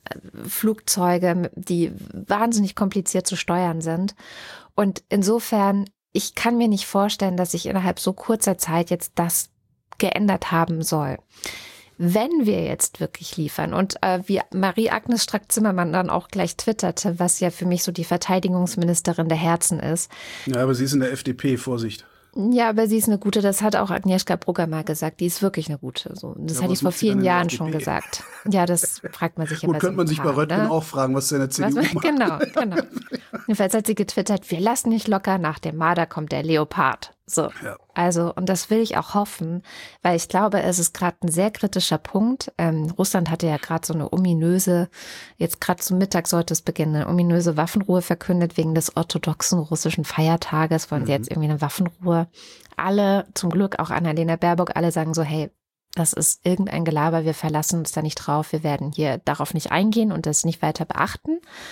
Flugzeuge, die wahnsinnig kompliziert zu steuern sind. Und insofern, ich kann mir nicht vorstellen, dass sich innerhalb so kurzer Zeit jetzt das geändert haben soll. Wenn wir jetzt wirklich liefern und wie Marie-Agnes Strack-Zimmermann dann auch gleich twitterte, was ja für mich so die Verteidigungsministerin der Herzen ist. Ja, aber sie ist in der FDP, Vorsicht. Ja, aber sie ist eine gute, das hat auch Agnieszka Brugger mal gesagt, die ist wirklich eine gute. So, das hatte ich vor vielen Jahren schon gesagt. Ja, das fragt man sich ja. Gut, könnte man sich bei Röttgen auch fragen, was der in der CDU macht. Genau. Jedenfalls hat sie getwittert, wir lassen nicht locker, nach dem Marder kommt der Leopard. So, ja. Also, und das will ich auch hoffen, weil ich glaube, es ist gerade ein sehr kritischer Punkt. Russland hatte ja gerade so eine ominöse, jetzt gerade zum Mittag sollte es beginnen, eine ominöse Waffenruhe verkündet wegen des orthodoxen russischen Feiertages, wollen sie jetzt irgendwie eine Waffenruhe. Alle, zum Glück auch Annalena Baerbock, alle sagen so, hey, das ist irgendein Gelaber, wir verlassen uns da nicht drauf, wir werden hier darauf nicht eingehen und das nicht weiter beachten.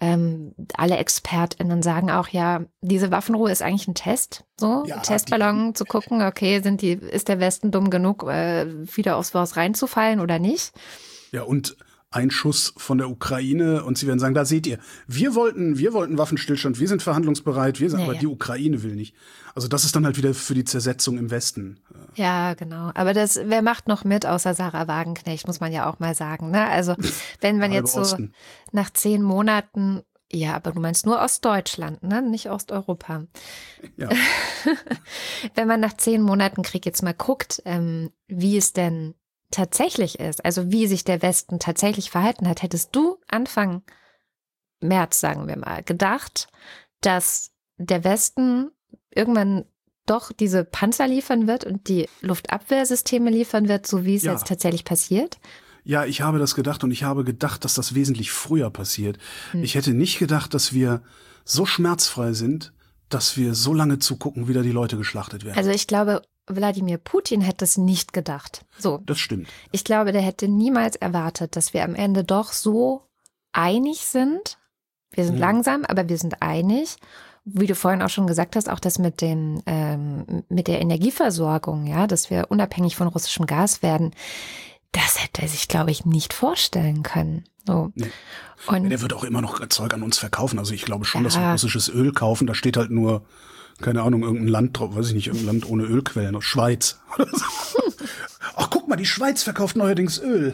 Alle ExpertInnen sagen auch, ja, diese Waffenruhe ist eigentlich ein Test, so Ja, Testballon zu gucken, okay, ist der Westen dumm genug, wieder aufs Wort reinzufallen oder nicht? Ja, und ein Schuss von der Ukraine und sie werden sagen, da seht ihr, wir wollten Waffenstillstand, wir sind verhandlungsbereit, aber die Ukraine will nicht. Also das ist dann halt wieder für die Zersetzung im Westen. Ja, genau. Aber wer macht noch mit, außer Sarah Wagenknecht, muss man ja auch mal sagen. Ne? Also wenn man jetzt so nach 10 Monaten, ja, aber du meinst nur Ostdeutschland, ne? Nicht Osteuropa. Ja. Wenn man nach 10 Monaten Krieg jetzt mal guckt, wie es denn tatsächlich ist, also wie sich der Westen tatsächlich verhalten hat, hättest du Anfang März, sagen wir mal, gedacht, dass der Westen irgendwann doch diese Panzer liefern wird und die Luftabwehrsysteme liefern wird, so wie es jetzt tatsächlich passiert? Ja, ich habe das gedacht und ich habe gedacht, dass das wesentlich früher passiert. Ich hätte nicht gedacht, dass wir so schmerzfrei sind, dass wir so lange zugucken, wie da die Leute geschlachtet werden. Also ich glaube, Wladimir Putin hätte es nicht gedacht. So. Das stimmt. Ich glaube, der hätte niemals erwartet, dass wir am Ende doch so einig sind. Wir sind langsam, aber wir sind einig. Wie du vorhin auch schon gesagt hast, auch das mit der Energieversorgung, ja, dass wir unabhängig von russischem Gas werden, das hätte er sich, glaube ich, nicht vorstellen können. So. Nee. Und der wird auch immer noch Zeug an uns verkaufen. Also ich glaube schon, dass wir russisches Öl kaufen. Da steht halt nur, keine Ahnung, irgendein Land drauf, weiß ich nicht, irgendein Land ohne Ölquellen, Schweiz. Ach, guck mal, die Schweiz verkauft neuerdings Öl.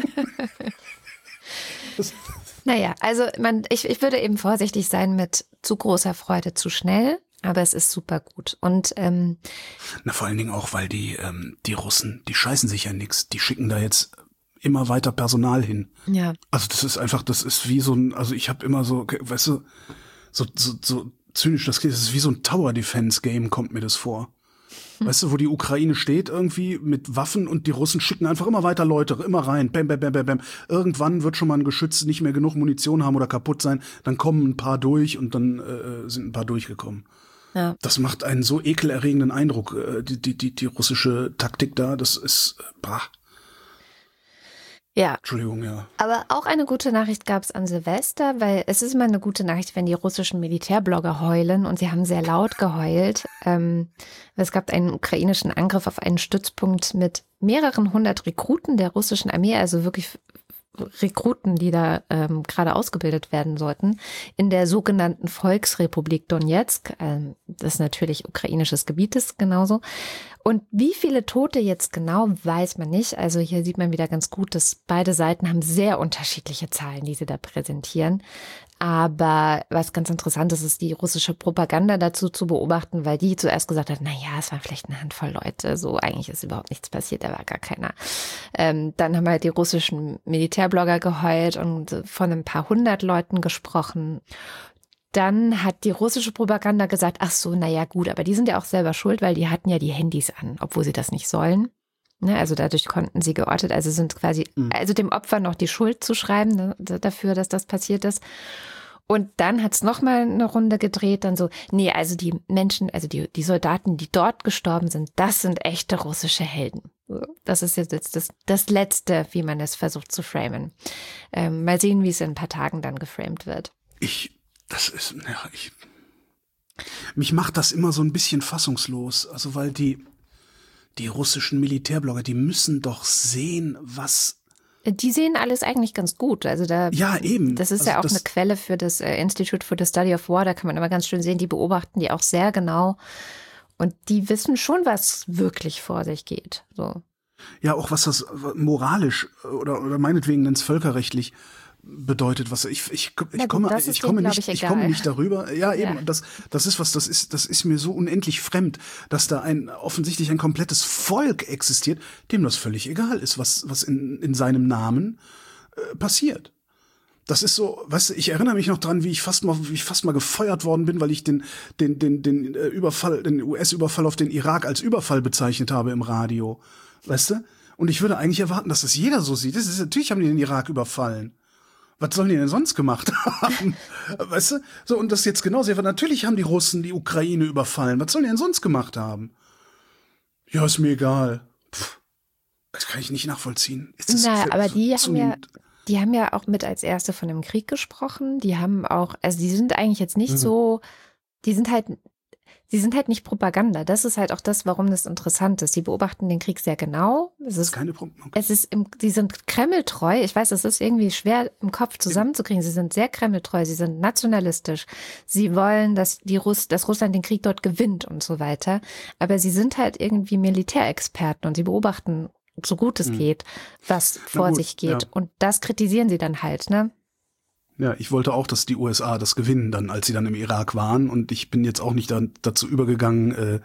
Naja, also ich würde eben vorsichtig sein mit zu großer Freude zu schnell, aber es ist super gut. Und vor allen Dingen auch, weil die Russen, die scheißen sich ja nix. Die schicken da jetzt immer weiter Personal hin. Ja. Also das ist wie so ein, also ich habe immer so, weißt du, so zynisch das geht, das ist wie so ein Tower-Defense-Game, kommt mir das vor. Weißt du, wo die Ukraine steht irgendwie mit Waffen und die Russen schicken einfach immer weiter Leute, immer rein, bam, bam, bam, bam, bam. Irgendwann wird schon mal ein Geschütz nicht mehr genug Munition haben oder kaputt sein, dann kommen ein paar durch und dann sind ein paar durchgekommen. Ja. Das macht einen so ekelerregenden Eindruck, die russische Taktik da, das ist, Ja. Entschuldigung, ja. Aber auch eine gute Nachricht gab es an Silvester, weil es ist immer eine gute Nachricht, wenn die russischen Militärblogger heulen und sie haben sehr laut geheult. Es gab einen ukrainischen Angriff auf einen Stützpunkt mit mehreren 100 Rekruten der russischen Armee, also wirklich Rekruten, die da gerade ausgebildet werden sollten, in der sogenannten Volksrepublik Donezk. Das ist natürlich ukrainisches Gebiet, ist genauso. Und wie viele Tote jetzt genau, weiß man nicht. Also hier sieht man wieder ganz gut, dass beide Seiten haben sehr unterschiedliche Zahlen, die sie da präsentieren. Aber was ganz interessant ist, ist die russische Propaganda dazu zu beobachten, weil die zuerst gesagt hat, es waren vielleicht eine Handvoll Leute, so eigentlich ist überhaupt nichts passiert, da war gar keiner. Dann haben halt die russischen Militärblogger geheult und von ein paar 100 Leuten gesprochen. Dann hat die russische Propaganda gesagt, ach so, gut, aber die sind ja auch selber schuld, weil die hatten ja die Handys an, obwohl sie das nicht sollen. Ne, also dadurch konnten sie geortet, also sind quasi, also dem Opfer noch die Schuld zu schreiben, ne, dafür, dass das passiert ist. Und dann hat es nochmal eine Runde gedreht, dann so, also die Menschen, also die Soldaten, die dort gestorben sind, das sind echte russische Helden. Das ist jetzt das Letzte, wie man es versucht zu framen. Mal sehen, wie es in ein paar Tagen dann geframed wird. Mich macht das immer so ein bisschen fassungslos, also weil die russischen Militärblogger, die müssen doch sehen, was... Die sehen alles eigentlich ganz gut. Also ja, eben. Das ist ja auch eine Quelle für das Institute for the Study of War. Da kann man immer ganz schön sehen, die beobachten die auch sehr genau. Und die wissen schon, was wirklich vor sich geht. So. Ja, auch was das moralisch oder meinetwegen nenn's völkerrechtlich bedeutet, was ich komme nicht darüber. Ja, eben, das ist mir so unendlich fremd, dass da offensichtlich ein komplettes Volk existiert, dem das völlig egal ist, was in seinem Namen passiert. Das ist so, weißt du, ich erinnere mich noch dran, wie ich fast mal gefeuert worden bin, weil ich den US-Überfall auf den Irak als Überfall bezeichnet habe im Radio. Weißt du? Und ich würde eigentlich erwarten, dass das jeder so sieht. Natürlich haben die den Irak überfallen. Was sollen die denn sonst gemacht haben? Weißt du? So, und das jetzt genauso. Natürlich haben die Russen die Ukraine überfallen. Was sollen die denn sonst gemacht haben? Ja, ist mir egal. Das kann ich nicht nachvollziehen. Aber die haben ja Die haben ja auch mit als Erste von dem Krieg gesprochen. Die haben auch, also die sind eigentlich jetzt nicht so, die sind halt nicht Propaganda. Das ist halt auch das, warum das interessant ist. Sie beobachten den Krieg sehr genau. Keine Propaganda. Sie sind kremltreu. Ich weiß, es ist irgendwie schwer im Kopf zusammenzukriegen. Sie sind sehr kremltreu. Sie sind nationalistisch. Sie wollen, dass Russland den Krieg dort gewinnt und so weiter. Aber sie sind halt irgendwie Militärexperten und sie beobachten, so gut es geht, was vor sich geht. Ja. Und das kritisieren sie dann halt, ne? Ja, ich wollte auch, dass die USA das gewinnen, dann, als sie dann im Irak waren. Und ich bin jetzt auch nicht dazu übergegangen,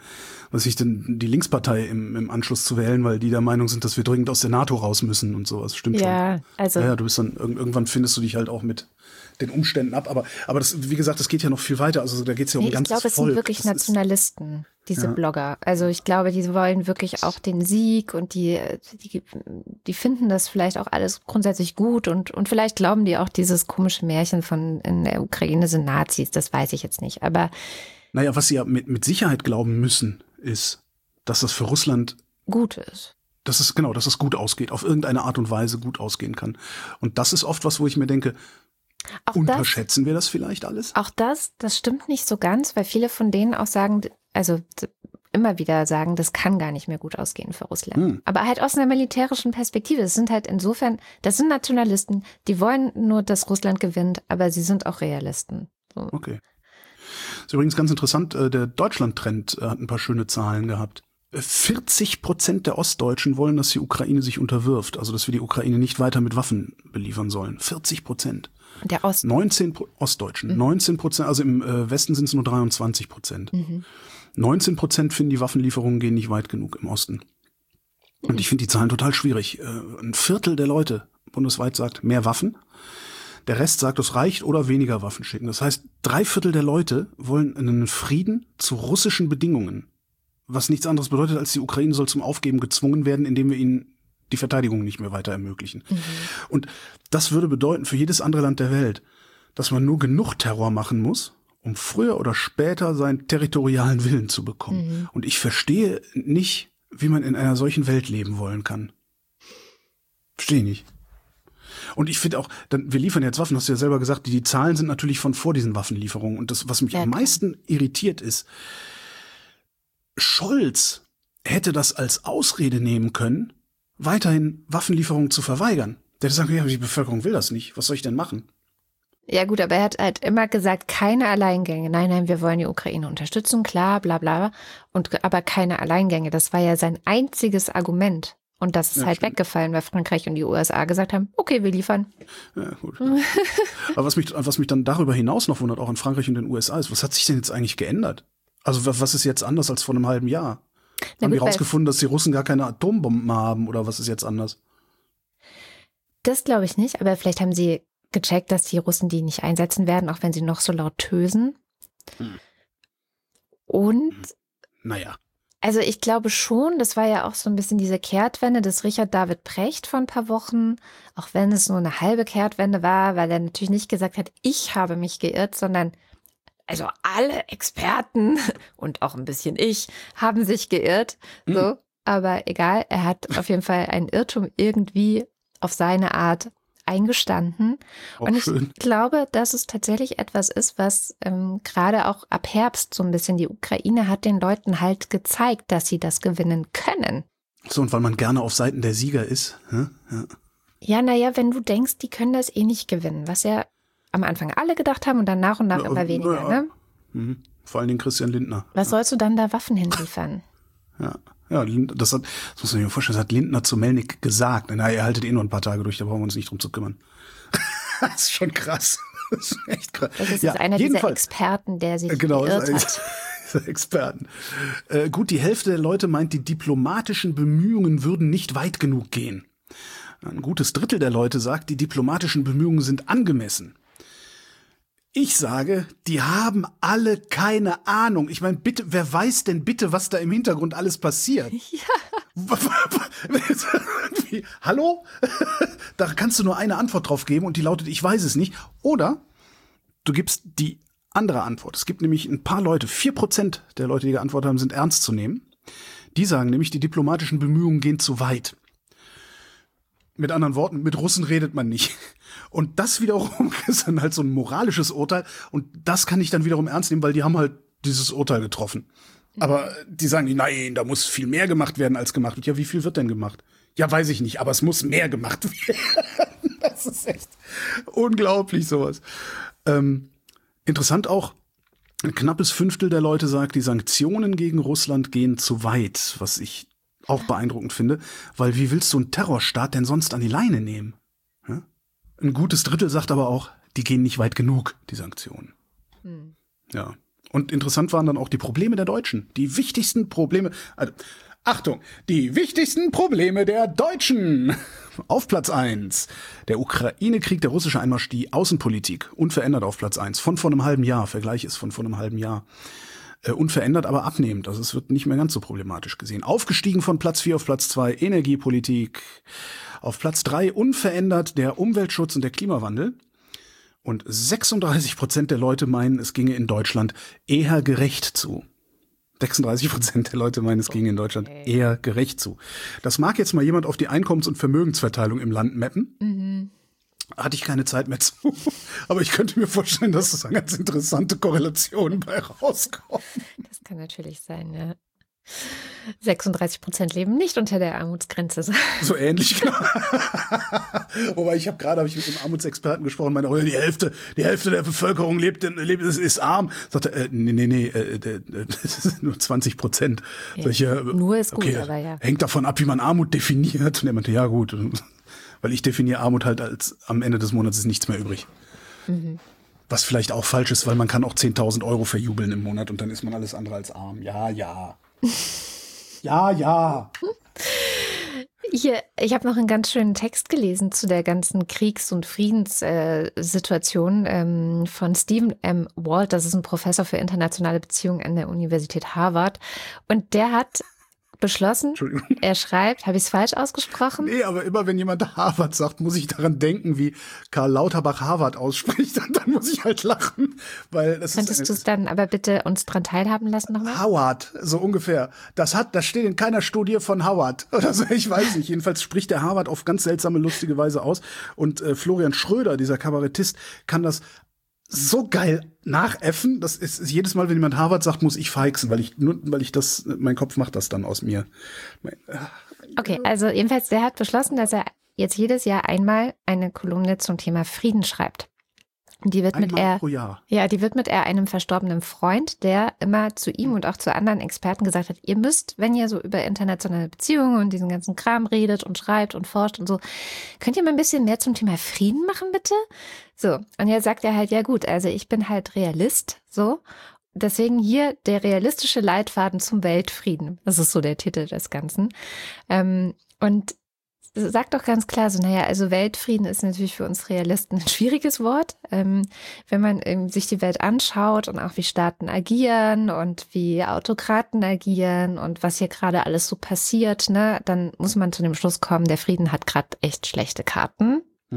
die Linkspartei im Anschluss zu wählen, weil die der Meinung sind, dass wir dringend aus der NATO raus müssen und sowas. Stimmt schon. Ja, also. Ja, du bist dann, irgendwann findest du dich halt auch mit den Umständen ab. Aber das, wie gesagt, das geht ja noch viel weiter. Also da geht es ja um ein ganzes Volk. Ich glaube, es sind wirklich Nationalisten, diese Blogger. Also ich glaube, die wollen wirklich auch den Sieg und die finden das vielleicht auch alles grundsätzlich gut und vielleicht glauben die auch dieses komische Märchen von in der Ukraine sind Nazis, das weiß ich jetzt nicht. Aber naja, was sie ja mit Sicherheit glauben müssen, ist, dass das für Russland gut ist. Dass es gut ausgeht, auf irgendeine Art und Weise gut ausgehen kann. Und das ist oft was, wo ich mir denke, unterschätzen wir das vielleicht alles? Auch das stimmt nicht so ganz, weil viele von denen auch sagen, also immer wieder sagen, das kann gar nicht mehr gut ausgehen für Russland. Aber halt aus einer militärischen Perspektive. Das sind halt insofern, das sind Nationalisten, die wollen nur, dass Russland gewinnt, aber sie sind auch Realisten. So. Okay. Das ist übrigens ganz interessant, der Deutschland-Trend hat ein paar schöne Zahlen gehabt. 40% der Ostdeutschen wollen, dass die Ukraine sich unterwirft, also dass wir die Ukraine nicht weiter mit Waffen beliefern sollen. 40%. Der 19 Ostdeutschen. 19%, also im Westen sind es nur 23%. 19% finden, die Waffenlieferungen gehen nicht weit genug im Osten. Und ich finde die Zahlen total schwierig. Ein Viertel der Leute bundesweit sagt, mehr Waffen. Der Rest sagt, es reicht oder weniger Waffen schicken. Das heißt, 3/4 der Leute wollen einen Frieden zu russischen Bedingungen. Was nichts anderes bedeutet, als die Ukraine soll zum Aufgeben gezwungen werden, indem wir ihnen die Verteidigung nicht mehr weiter ermöglichen. Und das würde bedeuten für jedes andere Land der Welt, dass man nur genug Terror machen muss, um früher oder später seinen territorialen Willen zu bekommen. Und ich verstehe nicht, wie man in einer solchen Welt leben wollen kann. Verstehe nicht. Und ich finde auch, wir liefern jetzt Waffen, hast du ja selber gesagt, die Zahlen sind natürlich von vor diesen Waffenlieferungen. Und das, was mich am meisten irritiert ist, Scholz hätte das als Ausrede nehmen können, weiterhin Waffenlieferungen zu verweigern. Der hätte sagen, ja, die Bevölkerung will das nicht. Was soll ich denn machen? Ja gut, aber er hat halt immer gesagt, keine Alleingänge. Nein, wir wollen die Ukraine unterstützen, klar, bla bla. Aber keine Alleingänge. Das war ja sein einziges Argument. Und das ist halt weggefallen, weil Frankreich und die USA gesagt haben, okay, wir liefern. Ja, gut. Aber was mich dann darüber hinaus noch wundert, auch in Frankreich und den USA, ist, was hat sich denn jetzt eigentlich geändert? Also was ist jetzt anders als vor einem halben Jahr? Haben die rausgefunden, dass die Russen gar keine Atombomben mehr haben oder was ist jetzt anders? Das glaube ich nicht, aber vielleicht haben sie gecheckt, dass die Russen die nicht einsetzen werden, auch wenn sie noch so laut tösen. Und naja. Also ich glaube schon, das war ja auch so ein bisschen diese Kehrtwende des Richard David Precht vor ein paar Wochen, auch wenn es nur eine halbe Kehrtwende war, weil er natürlich nicht gesagt hat, ich habe mich geirrt, sondern also alle Experten und auch ein bisschen ich haben sich geirrt. So, aber egal, er hat auf jeden Fall einen Irrtum irgendwie auf seine Art eingestanden. Auch und ich schön. glaube, dass es tatsächlich etwas ist, was gerade auch ab Herbst so ein bisschen, die Ukraine hat den Leuten halt gezeigt, dass sie das gewinnen können. So, und weil man gerne auf Seiten der Sieger ist. Ja, naja, wenn du denkst, die können das eh nicht gewinnen, was ja am Anfang alle gedacht haben und dann nach und nach immer weniger. Ne? Vor allen Dingen Christian Lindner. Was sollst du dann da Waffen hinliefern? Ja, das muss man sich vorstellen, das hat Lindner zu Melnik gesagt. Na, ihr haltet eh nur ein paar Tage durch, da brauchen wir uns nicht drum zu kümmern. Das ist schon krass. Das ist echt krass. Das ist einer dieser Experten, der sich geirrt hat. Dieser Experten. Gut, die Hälfte der Leute meint, die diplomatischen Bemühungen würden nicht weit genug gehen. Ein gutes Drittel der Leute sagt, die diplomatischen Bemühungen sind angemessen. Ich sage, die haben alle keine Ahnung. Ich meine, bitte, wer weiß denn bitte, was da im Hintergrund alles passiert? Ja. Hallo? Da kannst du nur eine Antwort drauf geben und die lautet, ich weiß es nicht. Oder du gibst die andere Antwort. Es gibt nämlich ein paar Leute, 4% der Leute, die geantwortet haben, sind ernst zu nehmen. Die sagen nämlich, die diplomatischen Bemühungen gehen zu weit. Mit anderen Worten, mit Russen redet man nicht. Und das wiederum ist dann halt so ein moralisches Urteil. Und das kann ich dann wiederum ernst nehmen, weil die haben halt dieses Urteil getroffen. Aber die sagen, nein, da muss viel mehr gemacht werden als gemacht wird. Ja, wie viel wird denn gemacht? Ja, weiß ich nicht, aber es muss mehr gemacht werden. Das ist echt unglaublich, sowas. Interessant auch, ein knappes Fünftel der Leute sagt, die Sanktionen gegen Russland gehen zu weit, was ich auch beeindruckend finde, weil wie willst du einen Terrorstaat denn sonst an die Leine nehmen? Ja? Ein gutes Drittel sagt aber auch, die gehen nicht weit genug, die Sanktionen. Ja. Und interessant waren dann auch die Probleme der Deutschen. Die wichtigsten Probleme, also, Achtung, die wichtigsten Probleme der Deutschen. Auf Platz 1. Der Ukraine-Krieg, der russische Einmarsch, die Außenpolitik. Unverändert auf Platz 1. Von vor einem halben Jahr. Vergleich ist von vor einem halben Jahr. Unverändert, aber abnehmend. Also es wird nicht mehr ganz so problematisch gesehen. Aufgestiegen von Platz 4 auf Platz 2. Energiepolitik. Auf Platz 3 unverändert der Umweltschutz und der Klimawandel. Und 36% der Leute meinen, es ginge in Deutschland eher gerecht zu. 36% der Leute meinen, es ginge in Deutschland eher gerecht zu. Das mag jetzt mal jemand auf die Einkommens- und Vermögensverteilung im Land mappen. Hatte ich keine Zeit mehr zu. Aber ich könnte mir vorstellen, dass da ganz interessante Korrelationen bei rauskommen. Das kann natürlich sein, ja. 36% leben nicht unter der Armutsgrenze. So ähnlich, genau. Wobei ich habe mit dem Armutsexperten gesprochen, meine, die Hälfte der Bevölkerung ist arm. Sagte, nee, das ist nur 20%. Ja, nur ist gut, aber ja. Hängt davon ab, wie man Armut definiert. Und er meinte, ja gut, weil ich definiere Armut halt als am Ende des Monats ist nichts mehr übrig. Was vielleicht auch falsch ist, weil man kann auch 10.000 Euro verjubeln im Monat und dann ist man alles andere als arm. Ja. Ja. Hier, ich habe noch einen ganz schönen Text gelesen zu der ganzen Kriegs- und Friedenssituation von Stephen M. Walt. Das ist ein Professor für internationale Beziehungen an der Universität Harvard. Und der hat beschlossen, er schreibt, habe ich es falsch ausgesprochen? Nee, aber immer wenn jemand Harvard sagt, muss ich daran denken, wie Karl Lauterbach Harvard ausspricht, und dann muss ich halt lachen, weil das Könntest du es dann aber bitte uns dran teilhaben lassen nochmal? Howard, so ungefähr. Das steht in keiner Studie von Howard oder so, ich weiß nicht. Jedenfalls spricht der Harvard auf ganz seltsame, lustige Weise aus und Florian Schröder, dieser Kabarettist, kann das so geil nachäffen. Das ist jedes Mal, wenn jemand Harvard sagt, muss ich feixen, weil mein Kopf macht das dann aus mir. Okay, also jedenfalls, der hat beschlossen, dass er jetzt jedes Jahr einmal eine Kolumne zum Thema Frieden schreibt. Die wird pro Jahr. Ja, die wird mit einem verstorbenen Freund, der immer zu ihm und auch zu anderen Experten gesagt hat, ihr müsst, wenn ihr so über internationale Beziehungen und diesen ganzen Kram redet und schreibt und forscht und so, könnt ihr mal ein bisschen mehr zum Thema Frieden machen, bitte? So, und jetzt sagt er halt, ja gut, also ich bin halt Realist, so. Deswegen hier der realistische Leitfaden zum Weltfrieden. Das ist so der Titel des Ganzen. Und sagt doch ganz klar so, naja, also Weltfrieden ist natürlich für uns Realisten ein schwieriges Wort. Wenn man sich die Welt anschaut und auch wie Staaten agieren und wie Autokraten agieren und was hier gerade alles so passiert, ne, dann muss man zu dem Schluss kommen, der Frieden hat gerade echt schlechte Karten.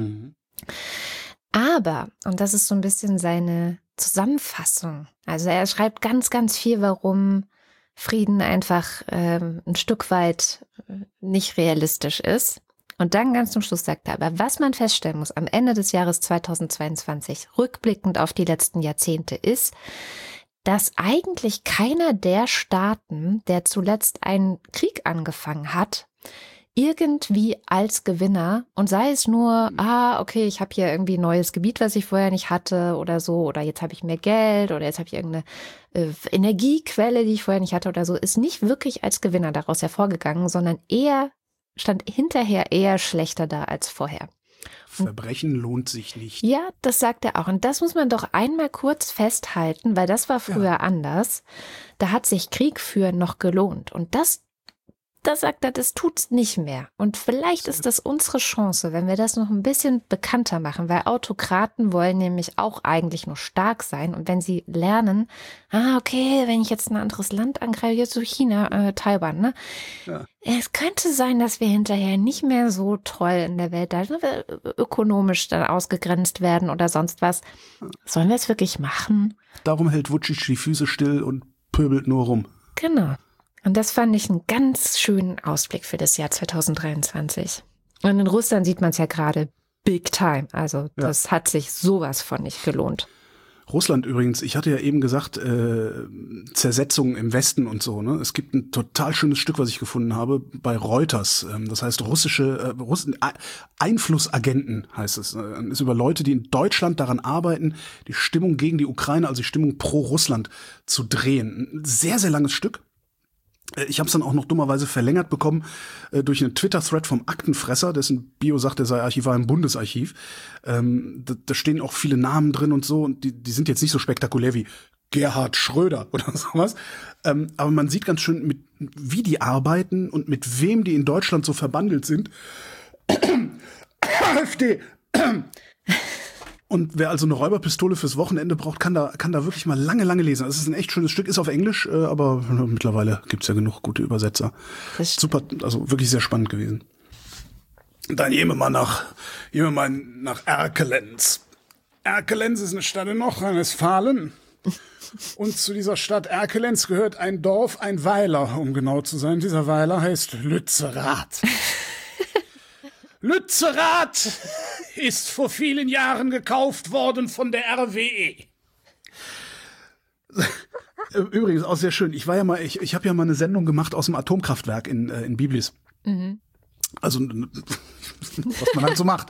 Aber, und das ist so ein bisschen seine Zusammenfassung, also er schreibt ganz, ganz viel, warum Frieden einfach ein Stück weit nicht realistisch ist. Und dann ganz zum Schluss sagt er, aber was man feststellen muss am Ende des Jahres 2022, rückblickend auf die letzten Jahrzehnte, ist, dass eigentlich keiner der Staaten, der zuletzt einen Krieg angefangen hat, irgendwie als Gewinner, und sei es nur, okay, ich habe hier irgendwie ein neues Gebiet, was ich vorher nicht hatte oder so, oder jetzt habe ich mehr Geld oder jetzt habe ich irgendeine Energiequelle, die ich vorher nicht hatte oder so, ist nicht wirklich als Gewinner daraus hervorgegangen, sondern stand hinterher eher schlechter da als vorher. Verbrechen lohnt sich nicht. Ja, das sagt er auch. Und das muss man doch einmal kurz festhalten, weil das war früher anders. Da hat sich Krieg führen noch gelohnt. Und das sagt er, das tut's nicht mehr. Und vielleicht ist das unsere Chance, wenn wir das noch ein bisschen bekannter machen, weil Autokraten wollen nämlich auch eigentlich nur stark sein. Und wenn sie lernen, okay, wenn ich jetzt ein anderes Land angreife, jetzt so China, Taiwan, ne? Ja. Es könnte sein, dass wir hinterher nicht mehr so toll in der Welt da ökonomisch dann ausgegrenzt werden oder sonst was. Sollen wir es wirklich machen? Darum hält Vučić die Füße still und pöbelt nur rum. Genau. Und das fand ich einen ganz schönen Ausblick für das Jahr 2023. Und in Russland sieht man es ja gerade big time. Also das hat sich sowas von nicht gelohnt. Russland übrigens, ich hatte ja eben gesagt, Zersetzung im Westen und so. Ne? Es gibt ein total schönes Stück, was ich gefunden habe, bei Reuters. Das heißt Einflussagenten heißt es. Ist über Leute, die in Deutschland daran arbeiten, die Stimmung gegen die Ukraine, also die Stimmung pro Russland zu drehen. Ein sehr, sehr langes Stück. Ich habe es dann auch noch dummerweise verlängert bekommen durch einen Twitter-Thread vom Aktenfresser, dessen Bio sagt, er sei Archivar im Bundesarchiv. Da stehen auch viele Namen drin und so, und die sind jetzt nicht so spektakulär wie Gerhard Schröder oder sowas. Aber man sieht ganz schön, wie die arbeiten und mit wem die in Deutschland so verbandelt sind. AfD. Und wer also eine Räuberpistole fürs Wochenende braucht, kann da wirklich mal lange lesen. Es ist ein echt schönes Stück, ist auf Englisch, aber mittlerweile gibt's ja genug gute Übersetzer. Super, also wirklich sehr spannend gewesen. Dann gehen wir mal nach Erkelenz. Erkelenz ist eine Stadt in Nordrhein-Westfalen. Und zu dieser Stadt Erkelenz gehört ein Dorf, ein Weiler, um genau zu sein. Dieser Weiler heißt Lützerath. Lützerath ist vor vielen Jahren gekauft worden von der RWE. Übrigens auch sehr schön. Ich habe ja mal eine Sendung gemacht aus dem Atomkraftwerk in Biblis. Mhm. Also was man halt so macht.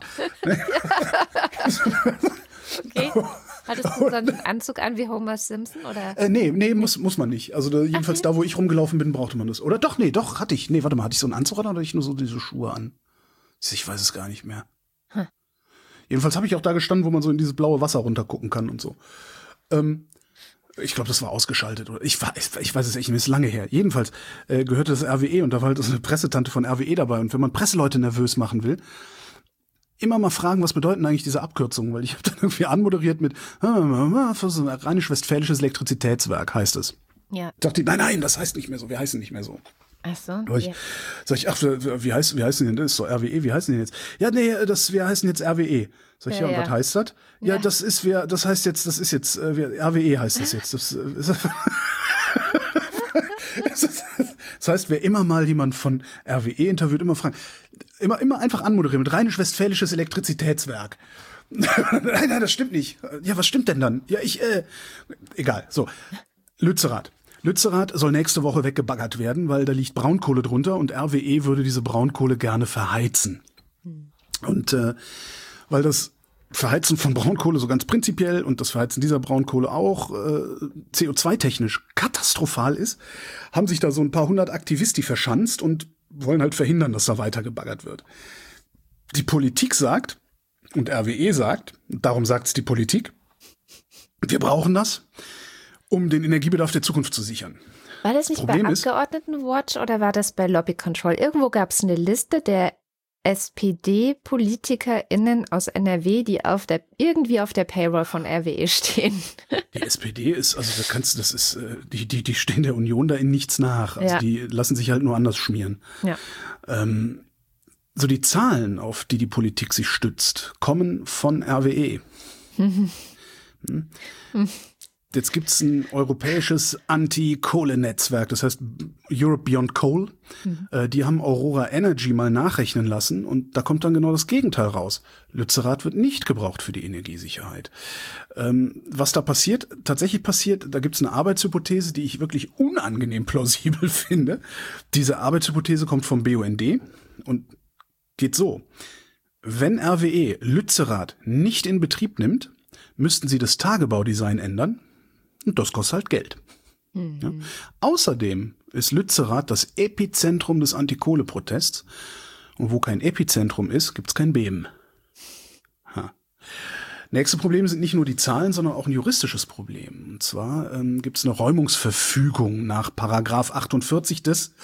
Okay. Hattest du so einen Anzug an wie Homer Simpson oder? Nee, muss man nicht. Also jedenfalls da, wo ich rumgelaufen bin, brauchte man das. Oder doch, hatte ich. Nee, warte mal, hatte ich so einen Anzug oder hatte ich nur so diese Schuhe an? Ich weiß es gar nicht mehr. Jedenfalls habe ich auch da gestanden, wo man so in dieses blaue Wasser runtergucken kann und so. Ich glaube, das war ausgeschaltet. Oder ich weiß es echt nicht, ist lange her. Jedenfalls gehörte das RWE und da war halt so eine Pressetante von RWE dabei. Und wenn man Presseleute nervös machen will, immer mal fragen, was bedeuten eigentlich diese Abkürzungen? Weil ich habe dann irgendwie anmoderiert mit so ein rheinisch-westfälisches Elektrizitätswerk heißt es. Ja. Dachte ich, nein, das heißt nicht mehr so. Wir heißen nicht mehr so. Ach so. Sag ich, wie heißen denn das? So RWE, wie heißen die denn jetzt? Ja, nee, wir heißen jetzt RWE. Sag ich, ja, und was heißt das? Ja, das ist RWE heißt das jetzt. Das heißt, wer immer mal jemand von RWE interviewt, immer fragen, immer einfach anmoderieren mit rheinisch-westfälisches Elektrizitätswerk. Nein, das stimmt nicht. Ja, was stimmt denn dann? Ja, egal. So, Lützerath soll nächste Woche weggebaggert werden, weil da liegt Braunkohle drunter und RWE würde diese Braunkohle gerne verheizen. Und weil das Verheizen von Braunkohle so ganz prinzipiell und das Verheizen dieser Braunkohle auch CO2-technisch katastrophal ist, haben sich da so ein paar hundert Aktivisten verschanzt und wollen halt verhindern, dass da weiter gebaggert wird. Die Politik sagt, und RWE sagt, darum sagt es die Politik, wir brauchen das, um den Energiebedarf der Zukunft zu sichern. War das nicht bei Abgeordnetenwatch oder war das bei Lobby Control? Irgendwo gab es eine Liste der SPD-PolitikerInnen aus NRW, die irgendwie auf der Payroll von RWE stehen. Die SPD ist, also die stehen der Union da in nichts nach. Also die lassen sich halt nur anders schmieren. Ja. So die Zahlen, auf die Politik sich stützt, kommen von RWE. Jetzt gibt es ein europäisches Anti-Kohle-Netzwerk, das heißt Europe Beyond Coal. Die haben Aurora Energy mal nachrechnen lassen und da kommt dann genau das Gegenteil raus. Lützerath wird nicht gebraucht für die Energiesicherheit. Was da tatsächlich passiert, da gibt es eine Arbeitshypothese, die ich wirklich unangenehm plausibel finde. Diese Arbeitshypothese kommt vom BUND und geht so. Wenn RWE Lützerath nicht in Betrieb nimmt, müssten sie das Tagebaudesign ändern. Und das kostet halt Geld. Ja. Außerdem ist Lützerath das Epizentrum des Antikohle-Protests. Und wo kein Epizentrum ist, gibt's kein Beben. Nächste Problem sind nicht nur die Zahlen, sondern auch ein juristisches Problem. Und zwar gibt's eine Räumungsverfügung nach Paragraph 48 des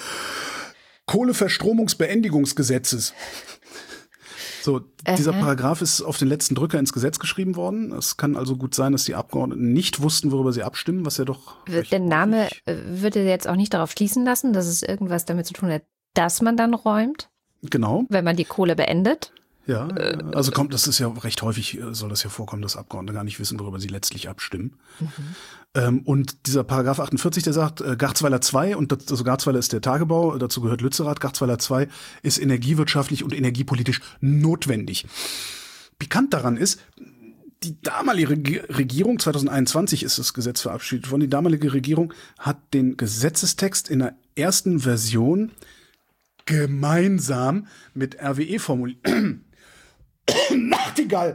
Kohleverstromungsbeendigungsgesetzes. So, dieser Paragraph ist auf den letzten Drücker ins Gesetz geschrieben worden. Es kann also gut sein, dass die Abgeordneten nicht wussten, worüber sie abstimmen, was ja doch... Der Name würde jetzt auch nicht darauf schließen lassen, dass es irgendwas damit zu tun hat, dass man dann räumt? Genau. Wenn man die Kohle beendet? Ja, also das ist ja recht häufig, soll das ja vorkommen, dass Abgeordnete gar nicht wissen, worüber sie letztlich abstimmen. Und dieser Paragraph 48, der sagt, Garzweiler 2, also Garzweiler ist der Tagebau, dazu gehört Lützerath, Garzweiler 2 ist energiewirtschaftlich und energiepolitisch notwendig. Pikant daran ist, die damalige Regierung, 2021 ist das Gesetz verabschiedet worden, die damalige Regierung hat den Gesetzestext in der ersten Version gemeinsam mit RWE formuliert. Nachtigall.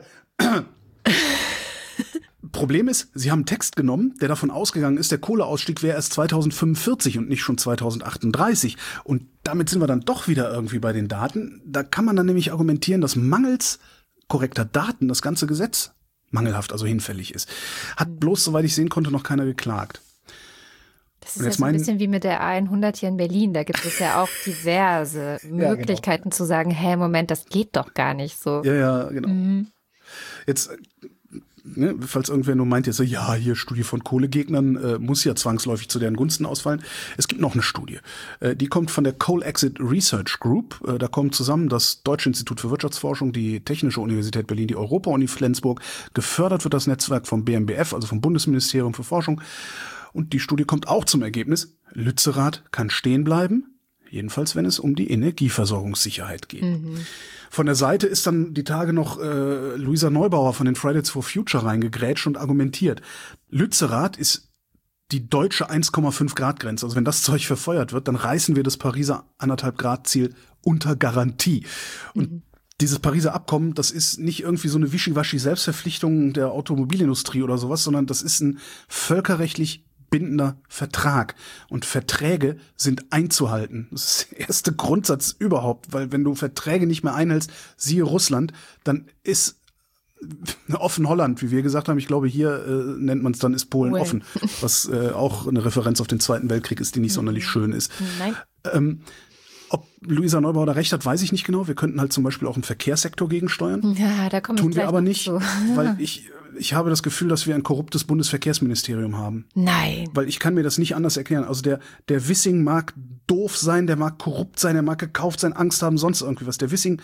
Problem ist, sie haben einen Text genommen, der davon ausgegangen ist, der Kohleausstieg wäre erst 2045 und nicht schon 2038. Und damit sind wir dann doch wieder irgendwie bei den Daten. Da kann man dann nämlich argumentieren, dass mangels korrekter Daten das ganze Gesetz mangelhaft, also hinfällig ist. Hat bloß, soweit ich sehen konnte, noch keiner geklagt. Das ist ja so ein bisschen wie mit der A100 hier in Berlin. Da gibt es ja auch diverse Möglichkeiten zu sagen, hey, Moment, das geht doch gar nicht so. Ja, genau. Jetzt, falls irgendwer nur meint, jetzt, ja, hier Studie von Kohlegegnern muss ja zwangsläufig zu deren Gunsten ausfallen. Es gibt noch eine Studie. Die kommt von der Coal Exit Research Group. Da kommen zusammen das Deutsche Institut für Wirtschaftsforschung, die Technische Universität Berlin, die Europa-Uni Flensburg. Gefördert wird das Netzwerk vom BMBF, also vom Bundesministerium für Forschung. Und die Studie kommt auch zum Ergebnis, Lützerath kann stehen bleiben, jedenfalls wenn es um die Energieversorgungssicherheit geht. Von der Seite ist dann die Tage noch Luisa Neubauer von den Fridays for Future reingegrätscht und argumentiert, Lützerath ist die deutsche 1,5 Grad Grenze. Also wenn das Zeug verfeuert wird, dann reißen wir das Pariser 1,5 Grad Ziel unter Garantie. Und dieses Pariser Abkommen, das ist nicht irgendwie so eine Wischiwaschi-Selbstverpflichtung der Automobilindustrie oder sowas, sondern das ist ein völkerrechtlich bindender Vertrag. Und Verträge sind einzuhalten. Das ist der erste Grundsatz überhaupt, weil wenn du Verträge nicht mehr einhältst, siehe Russland, dann ist offen Holland, wie wir gesagt haben. Ich glaube, hier nennt man es dann, ist Polen offen, was auch eine Referenz auf den Zweiten Weltkrieg ist, die nicht sonderlich schön ist. Nein. Ob Luisa Neubauer da recht hat, weiß ich nicht genau. Wir könnten halt zum Beispiel auch im Verkehrssektor gegensteuern. Ja, da komme ich Tun wir aber nicht, zu. Weil ich habe das Gefühl, dass wir ein korruptes Bundesverkehrsministerium haben. Nein. Weil ich kann mir das nicht anders erklären. Also der Wissing mag doof sein, der mag korrupt sein, der mag gekauft sein, Angst haben, sonst irgendwie was. Der Wissing,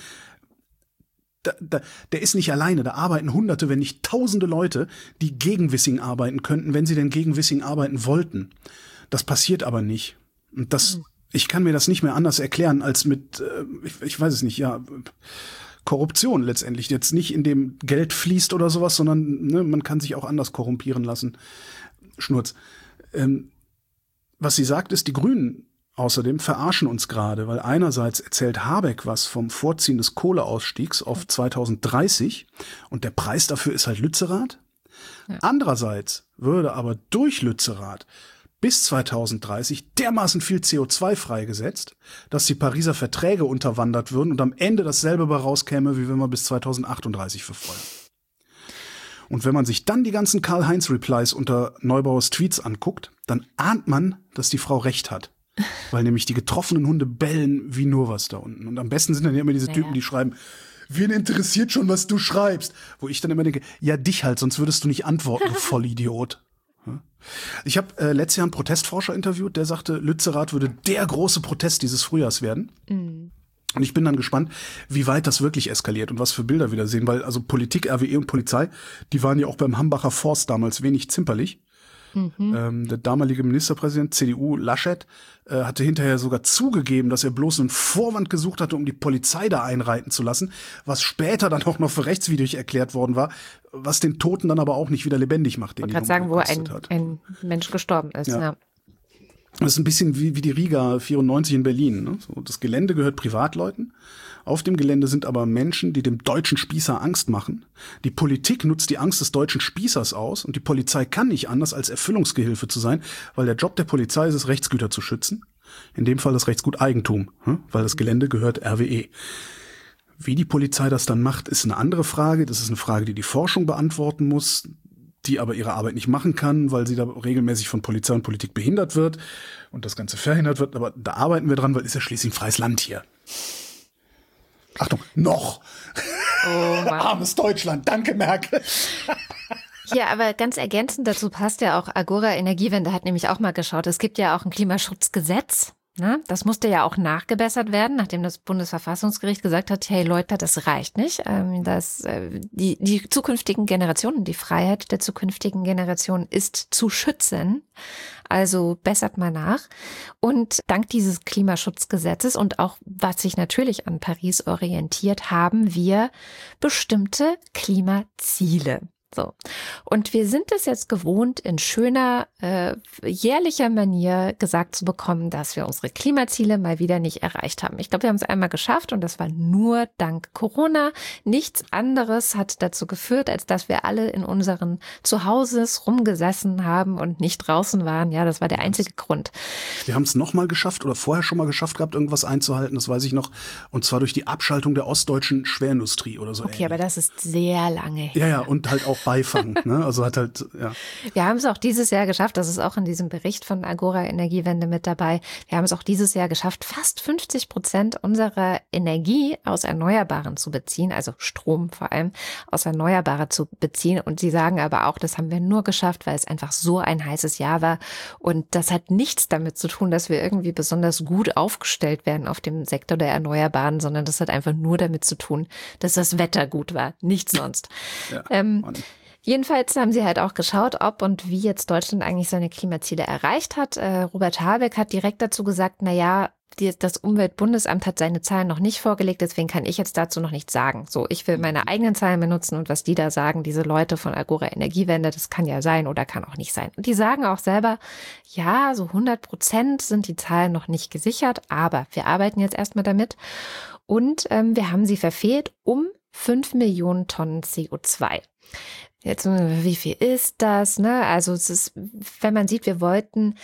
der ist nicht alleine. Da arbeiten Hunderte, wenn nicht Tausende Leute, die gegen Wissing arbeiten könnten, wenn sie denn gegen Wissing arbeiten wollten. Das passiert aber nicht. Und ich kann mir das nicht mehr anders erklären als mit, ich weiß es nicht, ja, Korruption letztendlich. Jetzt nicht, indem Geld fließt oder sowas, sondern man kann sich auch anders korrumpieren lassen. Schnurz. Was sie sagt, ist, die Grünen außerdem verarschen uns gerade, weil einerseits erzählt Habeck was vom Vorziehen des Kohleausstiegs auf 2030 und der Preis dafür ist halt Lützerath. Ja. Andererseits würde aber durch Lützerath bis 2030 dermaßen viel CO2 freigesetzt, dass die Pariser Verträge unterwandert würden und am Ende dasselbe bei rauskäme, wie wenn wir bis 2038 verfeuern. Und wenn man sich dann die ganzen Karl-Heinz-Replies unter Neubauers Tweets anguckt, dann ahnt man, dass die Frau recht hat. Weil nämlich die getroffenen Hunde bellen wie nur was da unten. Und am besten sind dann ja immer diese Typen, die schreiben, wen interessiert schon, was du schreibst? Wo ich dann immer denke, ja dich halt, sonst würdest du nicht antworten, du Vollidiot. Ich habe letztes Jahr einen Protestforscher interviewt, der sagte, Lützerath würde der große Protest dieses Frühjahrs werden. Und ich bin dann gespannt, wie weit das wirklich eskaliert und was für Bilder wir da sehen, weil also Politik, RWE und Polizei, die waren ja auch beim Hambacher Forst damals wenig zimperlich. Der damalige Ministerpräsident CDU Laschet hatte hinterher sogar zugegeben, dass er bloß einen Vorwand gesucht hatte, um die Polizei da einreiten zu lassen, was später dann auch noch für rechtswidrig erklärt worden war, was den Toten dann aber auch nicht wieder lebendig macht. Ich wollte gerade sagen, wo ein Mensch gestorben ist. Ja. Das ist ein bisschen wie die Riga 94 in Berlin. Ne? So, das Gelände gehört Privatleuten. Auf dem Gelände sind aber Menschen, die dem deutschen Spießer Angst machen. Die Politik nutzt die Angst des deutschen Spießers aus und die Polizei kann nicht anders, als Erfüllungsgehilfe zu sein, weil der Job der Polizei ist es, Rechtsgüter zu schützen. In dem Fall das Rechtsgut Eigentum, weil das Gelände gehört RWE. Wie die Polizei das dann macht, ist eine andere Frage. Das ist eine Frage, die die Forschung beantworten muss, die aber ihre Arbeit nicht machen kann, weil sie da regelmäßig von Polizei und Politik behindert wird und das Ganze verhindert wird. Aber da arbeiten wir dran, weil ist ja schließlich ein freies Land hier. Achtung, noch. Oh, armes Deutschland, danke Merkel. Ja, aber ganz ergänzend dazu passt ja auch Agora Energiewende hat nämlich auch mal geschaut. Es gibt ja auch ein Klimaschutzgesetz. Ne? Das musste ja auch nachgebessert werden, nachdem das Bundesverfassungsgericht gesagt hat, hey Leute, das reicht nicht. Die zukünftigen Generationen, die Freiheit der zukünftigen Generationen ist zu schützen. Also bessert mal nach. Und dank dieses Klimaschutzgesetzes und auch was sich natürlich an Paris orientiert, haben wir bestimmte Klimaziele. So. Und wir sind es jetzt gewohnt, in schöner, jährlicher Manier gesagt zu bekommen, dass wir unsere Klimaziele mal wieder nicht erreicht haben. Ich glaube, wir haben es einmal geschafft und das war nur dank Corona. Nichts anderes hat dazu geführt, als dass wir alle in unseren Zuhauses rumgesessen haben und nicht draußen waren. Ja, das war der einzige Grund. Wir haben es nochmal geschafft oder vorher schon mal geschafft gehabt, irgendwas einzuhalten, das weiß ich noch. Und zwar durch die Abschaltung der ostdeutschen Schwerindustrie oder so. Okay, aber das ist sehr lange her. Ja, und halt auch Beifang, ne? Also hat halt, ja. Wir haben es auch dieses Jahr geschafft, das ist auch in diesem Bericht von Agora Energiewende mit dabei. Wir haben es auch dieses Jahr geschafft, fast 50% unserer Energie aus Erneuerbaren zu beziehen, also Strom vor allem aus Erneuerbaren zu beziehen. Und sie sagen aber auch, das haben wir nur geschafft, weil es einfach so ein heißes Jahr war. Und das hat nichts damit zu tun, dass wir irgendwie besonders gut aufgestellt werden auf dem Sektor der Erneuerbaren, sondern das hat einfach nur damit zu tun, dass das Wetter gut war, nichts sonst. Ja, Jedenfalls haben sie halt auch geschaut, ob und wie jetzt Deutschland eigentlich seine Klimaziele erreicht hat. Robert Habeck hat direkt dazu gesagt, das Umweltbundesamt hat seine Zahlen noch nicht vorgelegt, deswegen kann ich jetzt dazu noch nichts sagen. So, ich will meine eigenen Zahlen benutzen und was die da sagen, diese Leute von Agora Energiewende, das kann ja sein oder kann auch nicht sein. Und die sagen auch selber, ja, so 100% sind die Zahlen noch nicht gesichert, aber wir arbeiten jetzt erstmal damit und wir haben sie verfehlt um 5 Millionen Tonnen CO2. Jetzt, wie viel ist das? Ne? Also es ist, wenn man sieht, wir wollten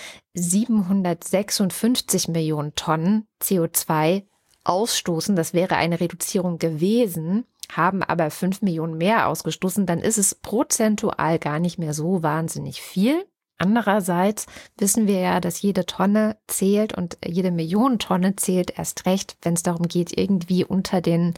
756 Millionen Tonnen CO2 ausstoßen. Das wäre eine Reduzierung gewesen, haben aber 5 Millionen mehr ausgestoßen. Dann ist es prozentual gar nicht mehr so wahnsinnig viel. Andererseits wissen wir ja, dass jede Tonne zählt und jede Million Tonne zählt erst recht, wenn es darum geht, irgendwie unter diesen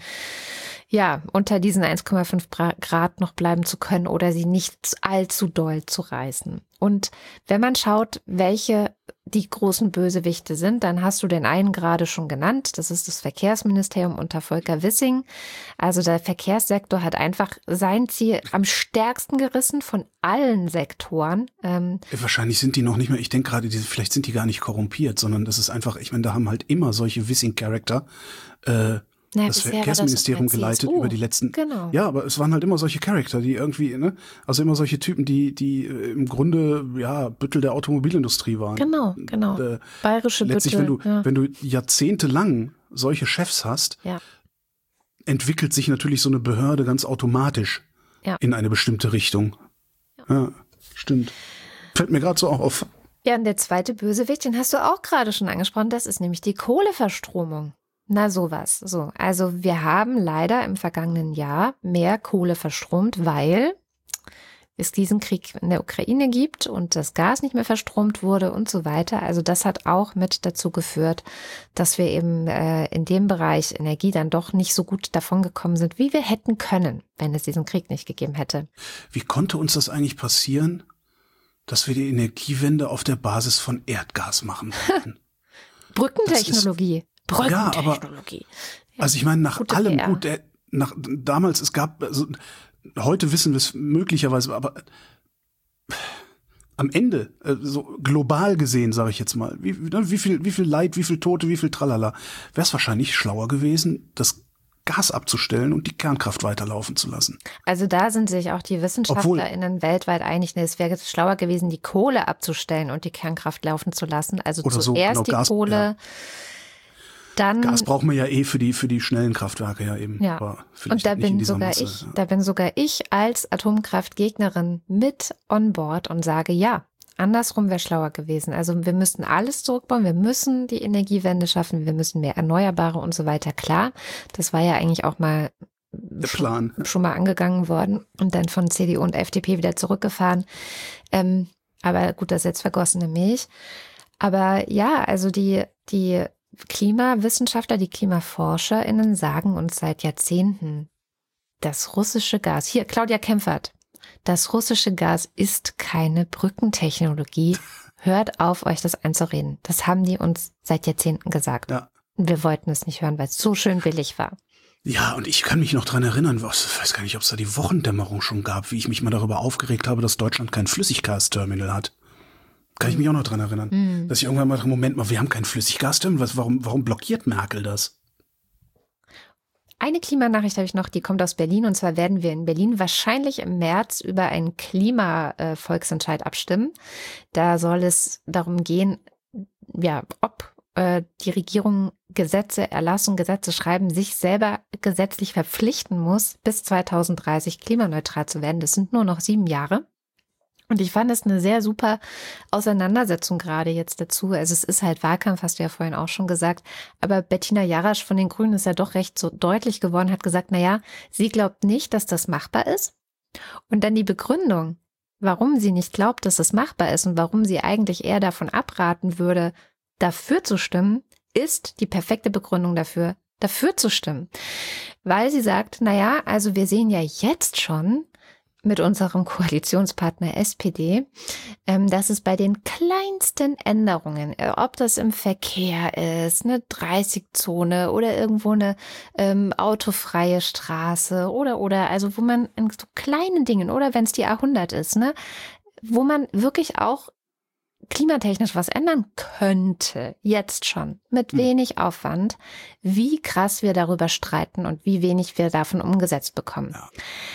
1,5 Grad noch bleiben zu können oder sie nicht allzu doll zu reißen. Und wenn man schaut, welche die großen Bösewichte sind, dann hast du den einen gerade schon genannt. Das ist das Verkehrsministerium unter Volker Wissing. Also der Verkehrssektor hat einfach sein Ziel am stärksten gerissen von allen Sektoren. Wahrscheinlich sind die noch nicht mehr, ich denke gerade, vielleicht sind die gar nicht korrumpiert, sondern das ist einfach, ich meine, da haben halt immer solche Wissing-Charakter das Verkehrsministerium geleitet über die letzten. Genau. Ja, aber es waren halt immer solche Charakter, die irgendwie, ne, also immer solche Typen, die im Grunde Büttel der Automobilindustrie waren. Genau. Bayerische letztlich, Büttel. wenn du jahrzehntelang solche Chefs hast, entwickelt sich natürlich so eine Behörde ganz automatisch in eine bestimmte Richtung. Ja, stimmt. Fällt mir gerade so auch auf. Ja, und der zweite Bösewicht, den hast du auch gerade schon angesprochen, das ist nämlich die Kohleverstromung. Na sowas. So, also wir haben leider im vergangenen Jahr mehr Kohle verstromt, weil es diesen Krieg in der Ukraine gibt und das Gas nicht mehr verstromt wurde und so weiter. Also das hat auch mit dazu geführt, dass wir eben in dem Bereich Energie dann doch nicht so gut davon gekommen sind, wie wir hätten können, wenn es diesen Krieg nicht gegeben hätte. Wie konnte uns das eigentlich passieren, dass wir die Energiewende auf der Basis von Erdgas machen wollten? Brückentechnologie. Ja, aber also ich meine, nach allem gut, damals, es gab, also heute wissen wir es möglicherweise, aber am Ende, so global gesehen, sage ich jetzt mal, wie viel Leid, wie viel Tote, wie viel Tralala, wäre es wahrscheinlich schlauer gewesen, das Gas abzustellen und die Kernkraft weiterlaufen zu lassen. Also da sind sich auch die WissenschaftlerInnen weltweit einig, es wäre schlauer gewesen, die Kohle abzustellen und die Kernkraft laufen zu lassen. Also oder zuerst so, genau, die Kohle. Ja. Dann, Gas brauchen wir ja für die schnellen Kraftwerke ja eben. Ja. Aber und da bin sogar ich als Atomkraftgegnerin mit on board und sage, ja, andersrum wäre schlauer gewesen. Also wir müssten alles zurückbauen, wir müssen die Energiewende schaffen, wir müssen mehr Erneuerbare und so weiter. Klar, das war ja eigentlich auch mal der Plan. Schon mal angegangen worden und dann von CDU und FDP wieder zurückgefahren. Aber gut, das ist jetzt vergossene Milch. Aber ja, also die Klimawissenschaftler, die KlimaforscherInnen sagen uns seit Jahrzehnten, das russische Gas, hier Claudia Kempfert, das russische Gas ist keine Brückentechnologie, hört auf, euch das einzureden. Das haben die uns seit Jahrzehnten gesagt. Ja. Und wir wollten es nicht hören, weil es so schön billig war. Ja, und ich kann mich noch dran erinnern, ich weiß gar nicht, ob es da die Wochendämmerung schon gab, wie ich mich mal darüber aufgeregt habe, dass Deutschland kein Flüssiggasterminal hat. Kann ich mich auch noch dran erinnern. Dass ich irgendwann mal dachte, Moment mal, wir haben kein Flüssiggasterminal, warum blockiert Merkel das? Eine Klimanachricht habe ich noch, die kommt aus Berlin. Und zwar werden wir in Berlin wahrscheinlich im März über einen Klimavolksentscheid abstimmen. Da soll es darum gehen, ja, ob die Regierung Gesetze erlassen, Gesetze schreiben, sich selber gesetzlich verpflichten muss, bis 2030 klimaneutral zu werden. Das sind nur noch 7 Jahre. Und ich fand es eine sehr super Auseinandersetzung gerade jetzt dazu. Also es ist halt Wahlkampf, hast du ja vorhin auch schon gesagt. Aber Bettina Jarasch von den Grünen ist ja doch recht so deutlich geworden, hat gesagt, naja, sie glaubt nicht, dass das machbar ist. Und dann die Begründung, warum sie nicht glaubt, dass das machbar ist und warum sie eigentlich eher davon abraten würde, dafür zu stimmen, ist die perfekte Begründung dafür zu stimmen. Weil sie sagt, naja, also wir sehen ja jetzt schon, mit unserem Koalitionspartner SPD, dass es bei den kleinsten Änderungen, ob das im Verkehr ist, eine 30-Zone oder irgendwo eine autofreie Straße oder also wo man in so kleinen Dingen oder wenn es die A100 ist, ne, wo man wirklich auch klimatechnisch was ändern könnte, jetzt schon, mit wenig Aufwand, wie krass wir darüber streiten und wie wenig wir davon umgesetzt bekommen. Ja.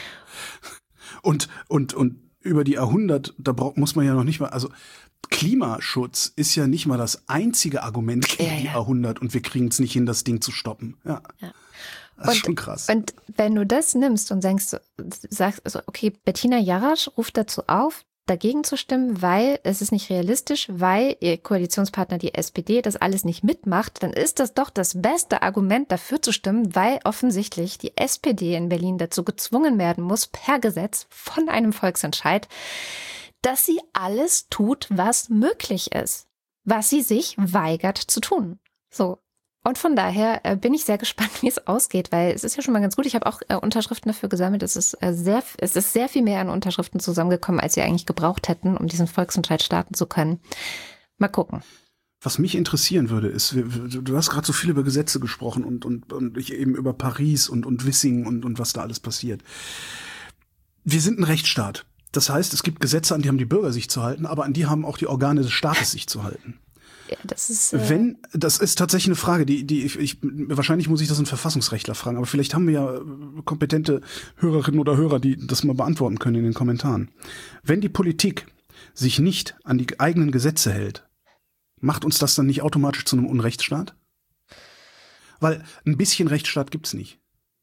Und über die A100, muss man ja noch nicht mal, also Klimaschutz ist ja nicht mal das einzige Argument gegen die A100 und wir kriegen es nicht hin, das Ding zu stoppen. Ja. Das ist schon krass. Und wenn du das nimmst und sagst, also okay, Bettina Jarasch ruft dazu auf, dagegen zu stimmen, weil es ist nicht realistisch, weil ihr Koalitionspartner, die SPD, das alles nicht mitmacht, dann ist das doch das beste Argument dafür zu stimmen, weil offensichtlich die SPD in Berlin dazu gezwungen werden muss, per Gesetz von einem Volksentscheid, dass sie alles tut, was möglich ist, was sie sich weigert zu tun. So. Und von daher bin ich sehr gespannt, wie es ausgeht, weil es ist ja schon mal ganz gut. Ich habe auch Unterschriften dafür gesammelt. Es ist sehr viel mehr an Unterschriften zusammengekommen, als wir eigentlich gebraucht hätten, um diesen Volksentscheid starten zu können. Mal gucken. Was mich interessieren würde, ist, du hast gerade so viel über Gesetze gesprochen und ich eben über Paris und Wissing und was da alles passiert. Wir sind ein Rechtsstaat. Das heißt, es gibt Gesetze, an die haben die Bürger sich zu halten, aber an die haben auch die Organe des Staates sich zu halten. Ja, das ist tatsächlich eine Frage, wahrscheinlich muss ich das einen Verfassungsrechtler fragen, aber vielleicht haben wir ja kompetente Hörerinnen oder Hörer, die das mal beantworten können in den Kommentaren. Wenn die Politik sich nicht an die eigenen Gesetze hält, macht uns das dann nicht automatisch zu einem Unrechtsstaat? Weil ein bisschen Rechtsstaat gibt's nicht.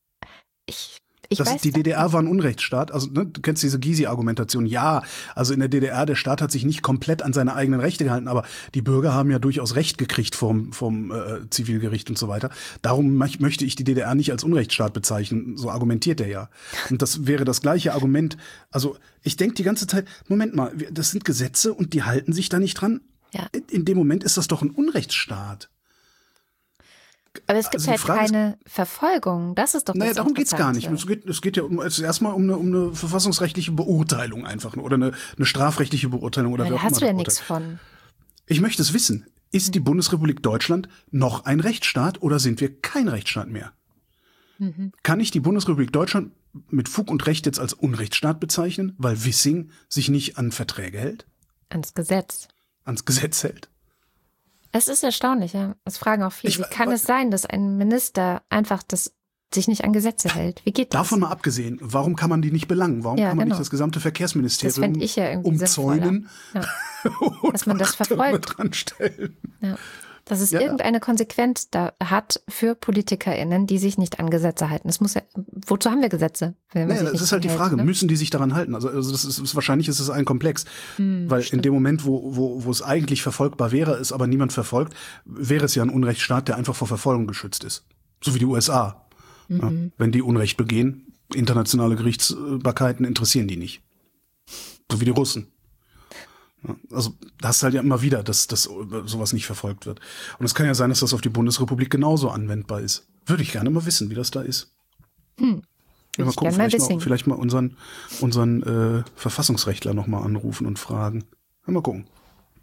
Die DDR war ein Unrechtsstaat. Also ne, du kennst diese Gysi-Argumentation. Ja, also in der DDR, der Staat hat sich nicht komplett an seine eigenen Rechte gehalten, aber die Bürger haben ja durchaus Recht gekriegt vom Zivilgericht und so weiter. Darum möchte ich die DDR nicht als Unrechtsstaat bezeichnen. So argumentiert er ja. Und das wäre das gleiche Argument. Also ich denke die ganze Zeit, Moment mal, das sind Gesetze und die halten sich da nicht dran. Ja. In dem Moment ist das doch ein Unrechtsstaat. Aber es gibt halt keine Verfolgung. Das ist doch das Naja, darum geht's gar nicht. Es geht ja erstmal um eine verfassungsrechtliche Beurteilung einfach oder eine strafrechtliche Beurteilung oder wie auch immer. Da hast du ja nichts von. Ich möchte es wissen. Ist die Bundesrepublik Deutschland noch ein Rechtsstaat oder sind wir kein Rechtsstaat mehr? Kann ich die Bundesrepublik Deutschland mit Fug und Recht jetzt als Unrechtsstaat bezeichnen, weil Wissing sich nicht an Verträge hält? Ans Gesetz hält? Es ist erstaunlich, ja. Es fragen auch viele. Wie kann es sein, dass ein Minister einfach sich nicht an Gesetze hält? Wie geht das? Davon mal abgesehen, warum kann man die nicht belangen? Warum kann man nicht das gesamte Verkehrsministerium umzäunen? Ja. Dass man das verfolgt. Dran stellen. Ja. Dass es irgendeine Konsequenz da hat für PolitikerInnen, die sich nicht an Gesetze halten. Wozu haben wir Gesetze? Das ist halt die Frage, müssen die sich daran halten? Also wahrscheinlich ist es ein Komplex. Weil in dem Moment, wo es eigentlich verfolgbar wäre, es aber niemand verfolgt, wäre es ja ein Unrechtsstaat, der einfach vor Verfolgung geschützt ist. So wie die USA. Ja, wenn die Unrecht begehen, internationale Gerichtsbarkeiten interessieren die nicht. So wie die Russen. Also das ist halt ja immer wieder, dass sowas nicht verfolgt wird. Und es kann ja sein, dass das auf die Bundesrepublik genauso anwendbar ist. Würde ich gerne mal wissen, wie das da ist. Mal gucken, vielleicht mal unseren Verfassungsrechtler noch mal anrufen und fragen. Mal gucken.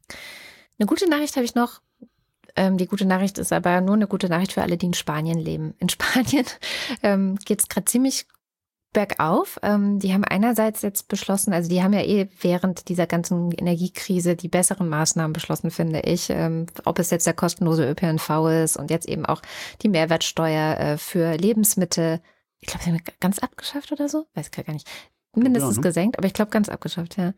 Eine gute Nachricht habe ich noch. Die gute Nachricht ist aber nur eine gute Nachricht für alle, die in Spanien leben. In Spanien geht es gerade ziemlich bergauf. Die haben einerseits jetzt beschlossen, also die haben ja während dieser ganzen Energiekrise die besseren Maßnahmen beschlossen, finde ich. Ob es jetzt der kostenlose ÖPNV ist und jetzt eben auch die Mehrwertsteuer für Lebensmittel. Ich glaube, sie haben ganz abgeschafft oder so. Weiß ich gar nicht. Mindestens gesenkt, aber ich glaube ganz abgeschafft, ja.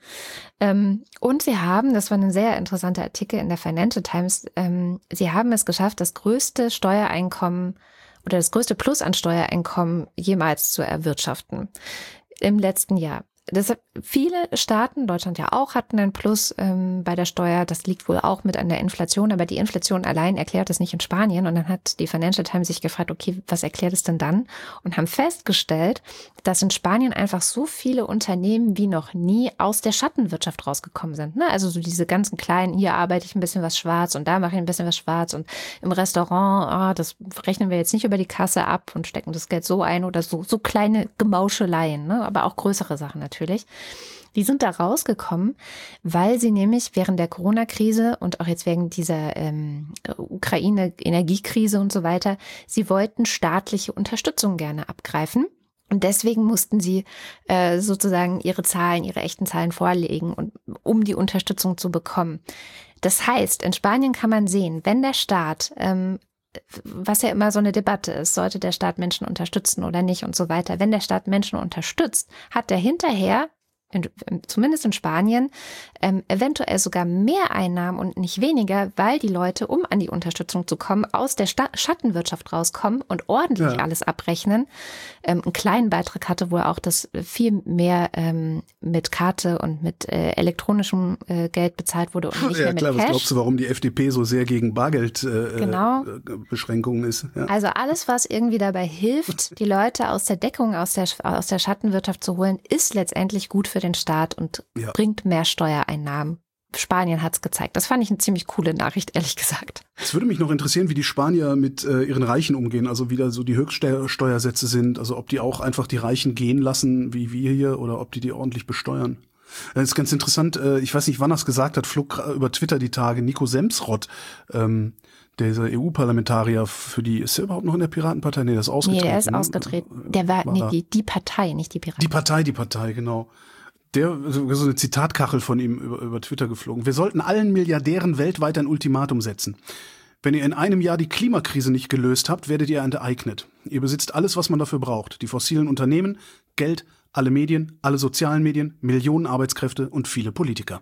Und sie haben, das war ein sehr interessanter Artikel in der Financial Times, sie haben es geschafft, das größte Steuereinkommen oder das größte Plus an Steuereinkommen jemals zu erwirtschaften im letzten Jahr. Deshalb viele Staaten, Deutschland ja auch, hatten ein Plus bei der Steuer. Das liegt wohl auch mit an der Inflation, aber die Inflation allein erklärt es nicht in Spanien. Und dann hat die Financial Times sich gefragt, okay, was erklärt es denn dann? Und haben festgestellt, dass in Spanien einfach so viele Unternehmen wie noch nie aus der Schattenwirtschaft rausgekommen sind. Ne? Also so diese ganzen kleinen, hier arbeite ich ein bisschen was schwarz und da mache ich ein bisschen was schwarz und im Restaurant, das rechnen wir jetzt nicht über die Kasse ab und stecken das Geld so ein oder so kleine Gemauscheleien, ne? Aber auch größere Sachen natürlich. Die sind da rausgekommen, weil sie nämlich während der Corona-Krise und auch jetzt wegen dieser Ukraine-Energiekrise und so weiter, sie wollten staatliche Unterstützung gerne abgreifen. Und deswegen mussten sie sozusagen ihre echten Zahlen vorlegen, um die Unterstützung zu bekommen. Das heißt, in Spanien kann man sehen, wenn der Staat was ja immer so eine Debatte ist, sollte der Staat Menschen unterstützen oder nicht und so weiter. Wenn der Staat Menschen unterstützt, hat er hinterher, zumindest in Spanien, eventuell sogar mehr Einnahmen und nicht weniger, weil die Leute, um an die Unterstützung zu kommen, aus der Schattenwirtschaft rauskommen und ordentlich alles abrechnen. Einen kleinen Beitrag hatte wohl auch, dass viel mehr mit Karte und mit elektronischem Geld bezahlt wurde und nicht mehr mit klar, Cash. Was glaubst du, warum die FDP so sehr gegen Bargeldbeschränkungen ist? Ja. Also alles, was irgendwie dabei hilft, die Leute aus der Deckung, aus der Schattenwirtschaft zu holen, ist letztendlich gut für den Staat und bringt mehr Steuereinnahmen. Spanien hat es gezeigt. Das fand ich eine ziemlich coole Nachricht, ehrlich gesagt. Es würde mich noch interessieren, wie die Spanier mit ihren Reichen umgehen, also wie da so die Höchststeuersätze sind, also ob die auch einfach die Reichen gehen lassen, wie wir hier, oder ob die ordentlich besteuern. Das ist ganz interessant, ich weiß nicht, wann er es gesagt hat, flog über Twitter die Tage, Nico Semsrott, dieser EU-Parlamentarier ist der überhaupt noch in der Piratenpartei? Nee, der ist ausgetreten. Nee, der ist ausgetreten. Der war die Partei, nicht die Piraten. Die Partei, genau. So eine Zitatkachel von ihm über Twitter geflogen. Wir sollten allen Milliardären weltweit ein Ultimatum setzen. Wenn ihr in einem Jahr die Klimakrise nicht gelöst habt, werdet ihr enteignet. Ihr besitzt alles, was man dafür braucht. Die fossilen Unternehmen, Geld, alle Medien, alle sozialen Medien, Millionen Arbeitskräfte und viele Politiker.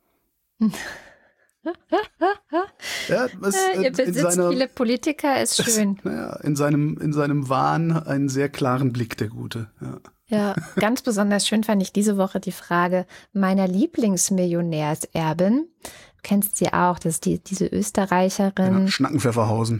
Ja, ihr besitzt viele Politiker, ist schön. In seinem Wahn einen sehr klaren Blick, der Gute. Ja, ganz besonders schön fand ich diese Woche die Frage meiner Lieblingsmillionärserbin. Du kennst sie auch, das ist diese Österreicherin. Ja, Schnackenpfefferhausen.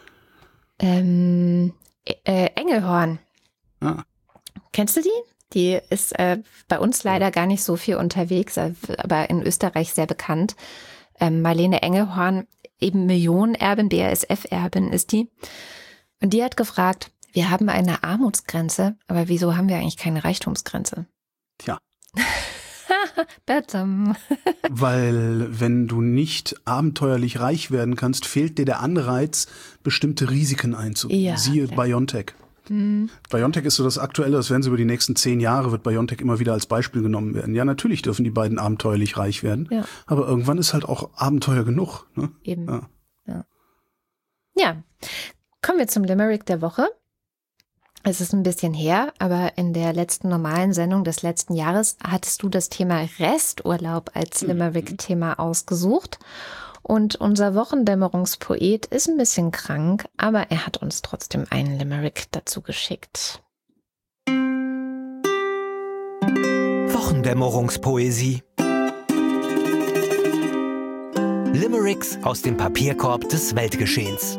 Engelhorn. Ah. Kennst du die? Die ist bei uns leider gar nicht so viel unterwegs, aber in Österreich sehr bekannt. Marlene Engelhorn, eben Millionenerbin, BASF-Erbin ist die. Und die hat gefragt, wir haben eine Armutsgrenze, aber wieso haben wir eigentlich keine Reichtumsgrenze? Tja. Weil wenn du nicht abenteuerlich reich werden kannst, fehlt dir der Anreiz, bestimmte Risiken einzugehen. Ja, Siehe BioNTech. BioNTech ist so das Aktuelle, das werden sie über die nächsten 10 Jahre, wird BioNTech immer wieder als Beispiel genommen werden. Ja, natürlich dürfen die beiden abenteuerlich reich werden, aber irgendwann ist halt auch Abenteuer genug. Ne? Eben. Ja, kommen wir zum Limerick der Woche. Es ist ein bisschen her, aber in der letzten normalen Sendung des letzten Jahres hattest du das Thema Resturlaub als Limerick-Thema ausgesucht. Und unser Wochendämmerungspoet ist ein bisschen krank, aber er hat uns trotzdem einen Limerick dazu geschickt. Wochendämmerungspoesie. Limericks aus dem Papierkorb des Weltgeschehens.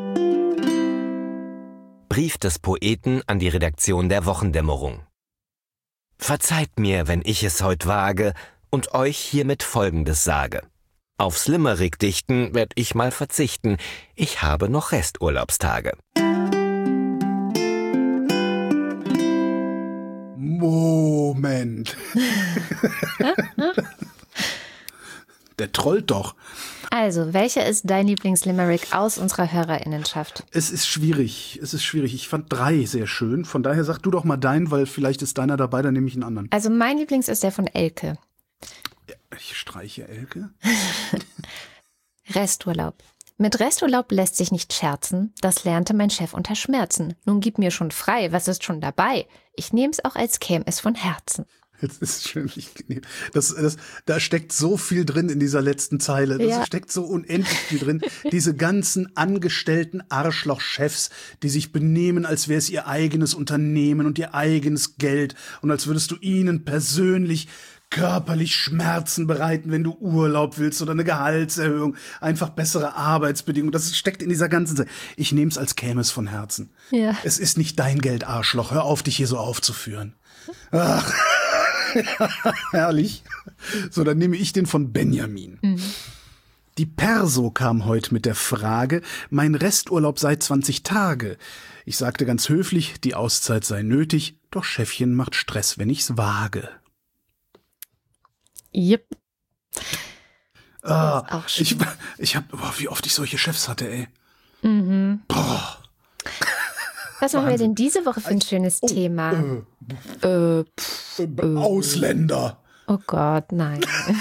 Brief des Poeten an die Redaktion der Wochendämmerung. Verzeiht mir, wenn ich es heut wage und euch hiermit Folgendes sage. Aufs Limerick-Dichten werd ich mal verzichten, ich habe noch Resturlaubstage. Moment. Der trollt doch. Also, welcher ist dein Lieblingslimerick aus unserer HörerInnenschaft? Es ist schwierig. Ich fand 3 sehr schön. Von daher sag du doch mal deinen, weil vielleicht ist deiner dabei, dann nehme ich einen anderen. Also, mein Lieblings ist der von Elke. Ich streiche Elke. Resturlaub. Mit Resturlaub lässt sich nicht scherzen, das lernte mein Chef unter Schmerzen. Nun gib mir schon frei, was ist schon dabei? Ich nehm's auch, als käme es von Herzen. Jetzt ist schön, da steckt so viel drin in dieser letzten Zeile. Da steckt so unendlich viel drin. Diese ganzen angestellten Arschloch-Chefs, die sich benehmen, als wäre es ihr eigenes Unternehmen und ihr eigenes Geld und als würdest du ihnen persönlich körperlich Schmerzen bereiten, wenn du Urlaub willst oder eine Gehaltserhöhung, einfach bessere Arbeitsbedingungen. Das steckt in dieser ganzen Zeit. Ich nehme es, als käme es von Herzen. Ja. Es ist nicht dein Geld, Arschloch. Hör auf, dich hier so aufzuführen. Ach, herrlich. So, dann nehme ich den von Benjamin. Die Perso kam heute mit der Frage, mein Resturlaub sei 20 Tage. Ich sagte ganz höflich, die Auszeit sei nötig, doch Chefchen macht Stress, wenn ich's wage. Yep. Auch schön. Wie oft ich solche Chefs hatte, ey. Boah. Was machen wir denn diese Woche für ein schönes Thema? Ausländer. Oh Gott, nein.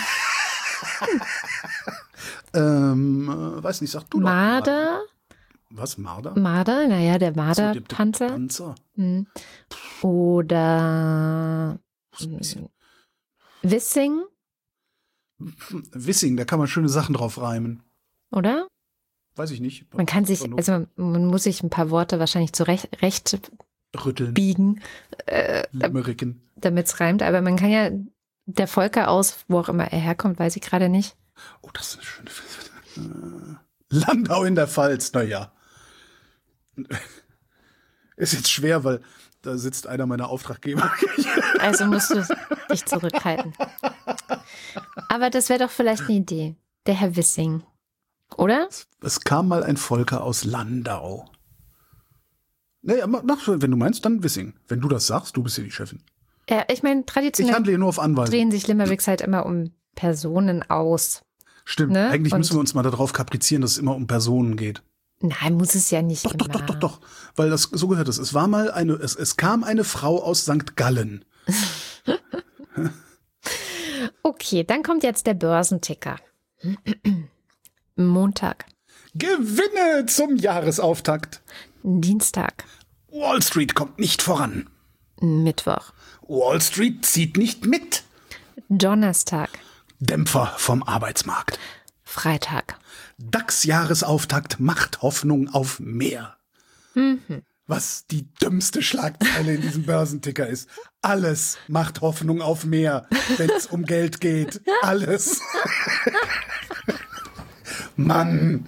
Weiß nicht, sag du doch. Marder? Was, Marder? Marder, naja, der Marder-Panzer. Panzer. Oder Wissing, Wissing, da kann man schöne Sachen drauf reimen. oder? Weiß ich nicht. Man kann sich, also man muss sich ein paar Worte wahrscheinlich zurecht Rütteln, biegen, Limericken. damit es reimt. Aber man kann ja, der Volker aus, wo auch immer er herkommt, weiß ich gerade nicht. Oh, das ist eine schöne. Landau in der Pfalz, naja. Ist jetzt schwer, weil da sitzt einer meiner Auftraggeber. Also musst du dich zurückhalten. Aber das wäre doch vielleicht eine Idee. Der Herr Wissing. Oder? Es kam mal ein Volker aus Landau. Naja, wenn du meinst, dann Wissing. Wenn du das sagst, du bist ja die Chefin. Ja, ich meine, Ich traditionell handle hier nur auf Anweisung. drehen sich Limericks halt immer um Personen aus. Stimmt, ne? Eigentlich Und müssen wir uns mal darauf kaprizieren, dass es immer um Personen geht. Nein, muss es ja nicht immer. Doch. Weil das so gehört ist. Es war mal es kam eine Frau aus St. Gallen. Okay, dann kommt jetzt der Börsenticker. Montag, Gewinne zum Jahresauftakt. Dienstag, Wall Street kommt nicht voran. Mittwoch, Wall Street zieht nicht mit. Donnerstag, Dämpfer vom Arbeitsmarkt. Freitag. DAX-Jahresauftakt macht Hoffnung auf mehr. Was die dümmste Schlagzeile in diesem Börsenticker ist. Alles macht Hoffnung auf mehr, wenn es um Geld geht. Alles. Mann.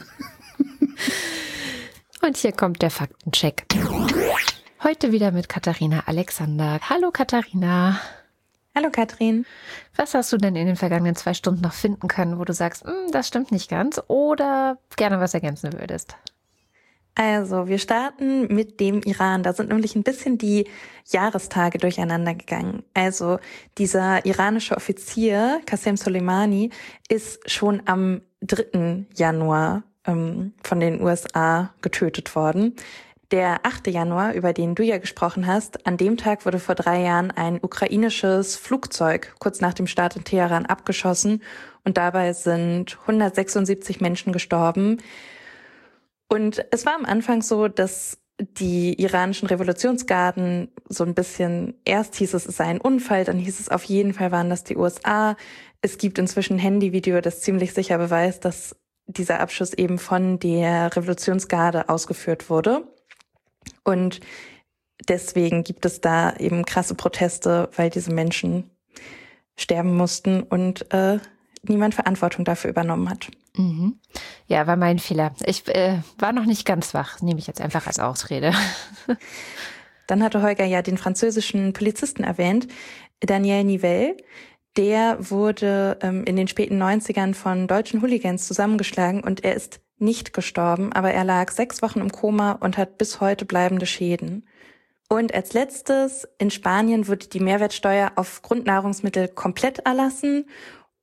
Und hier kommt der Faktencheck. Heute wieder mit Katharina Alexander. Hallo Katharina. Hallo Katrin. Was hast du denn in den vergangenen 2 Stunden noch finden können, wo du sagst, das stimmt nicht ganz oder gerne was ergänzen würdest? Also, wir starten mit dem Iran. Da sind nämlich ein bisschen die Jahrestage durcheinander gegangen. Also, dieser iranische Offizier, Qasem Soleimani, ist schon am 3. Januar von den USA getötet worden. Der 8. Januar, über den du ja gesprochen hast, an dem Tag wurde vor 3 Jahren ein ukrainisches Flugzeug kurz nach dem Start in Teheran abgeschossen und dabei sind 176 Menschen gestorben. Und es war am Anfang so, dass die iranischen Revolutionsgarden so ein bisschen, erst hieß es sei ein Unfall, dann hieß es auf jeden Fall waren das die USA. Es gibt inzwischen ein Handyvideo, das ziemlich sicher beweist, dass dieser Abschuss eben von der Revolutionsgarde ausgeführt wurde. Und deswegen gibt es da eben krasse Proteste, weil diese Menschen sterben mussten und niemand Verantwortung dafür übernommen hat. Mhm. Ja, war mein Fehler. Ich war noch nicht ganz wach, nehme ich jetzt einfach als Ausrede. Dann hatte Holger ja den französischen Polizisten erwähnt, Daniel Nivelle. Der wurde in den späten 90ern von deutschen Hooligans zusammengeschlagen und er ist nicht gestorben, aber er lag 6 Wochen im Koma und hat bis heute bleibende Schäden. Und als letztes, in Spanien wurde die Mehrwertsteuer auf Grundnahrungsmittel komplett erlassen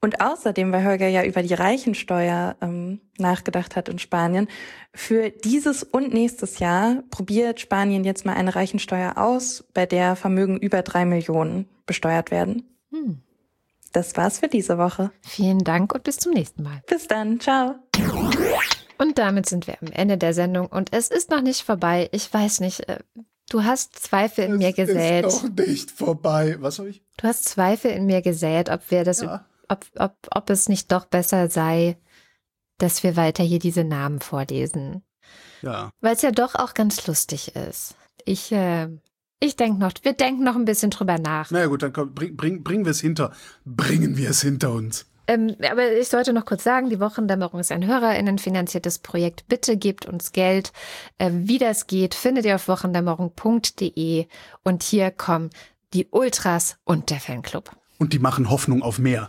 Und außerdem, weil Holger ja über die Reichensteuer nachgedacht hat in Spanien, für dieses und nächstes Jahr probiert Spanien jetzt mal eine Reichensteuer aus, bei der Vermögen über 3 Millionen besteuert werden. Das war's für diese Woche. Vielen Dank und bis zum nächsten Mal. Bis dann, ciao. Und damit sind wir am Ende der Sendung und es ist noch nicht vorbei. Ich weiß nicht, du hast Zweifel in mir gesät. Es ist noch nicht vorbei. Was habe ich? Du hast Zweifel in mir gesät, ob wir das, ob es nicht doch besser sei, dass wir weiter hier diese Namen vorlesen. Ja. Weil es ja doch auch ganz lustig ist. Wir denken noch ein bisschen drüber nach. Na ja, gut, dann komm, bringen wir es hinter uns. Aber ich sollte noch kurz sagen, die Wochendämmerung ist ein HörerInnen-finanziertes Projekt. Bitte gebt uns Geld. Wie das geht, findet ihr auf wochendämmerung.de. Und hier kommen die Ultras und der Fanclub. Und die machen Hoffnung auf mehr.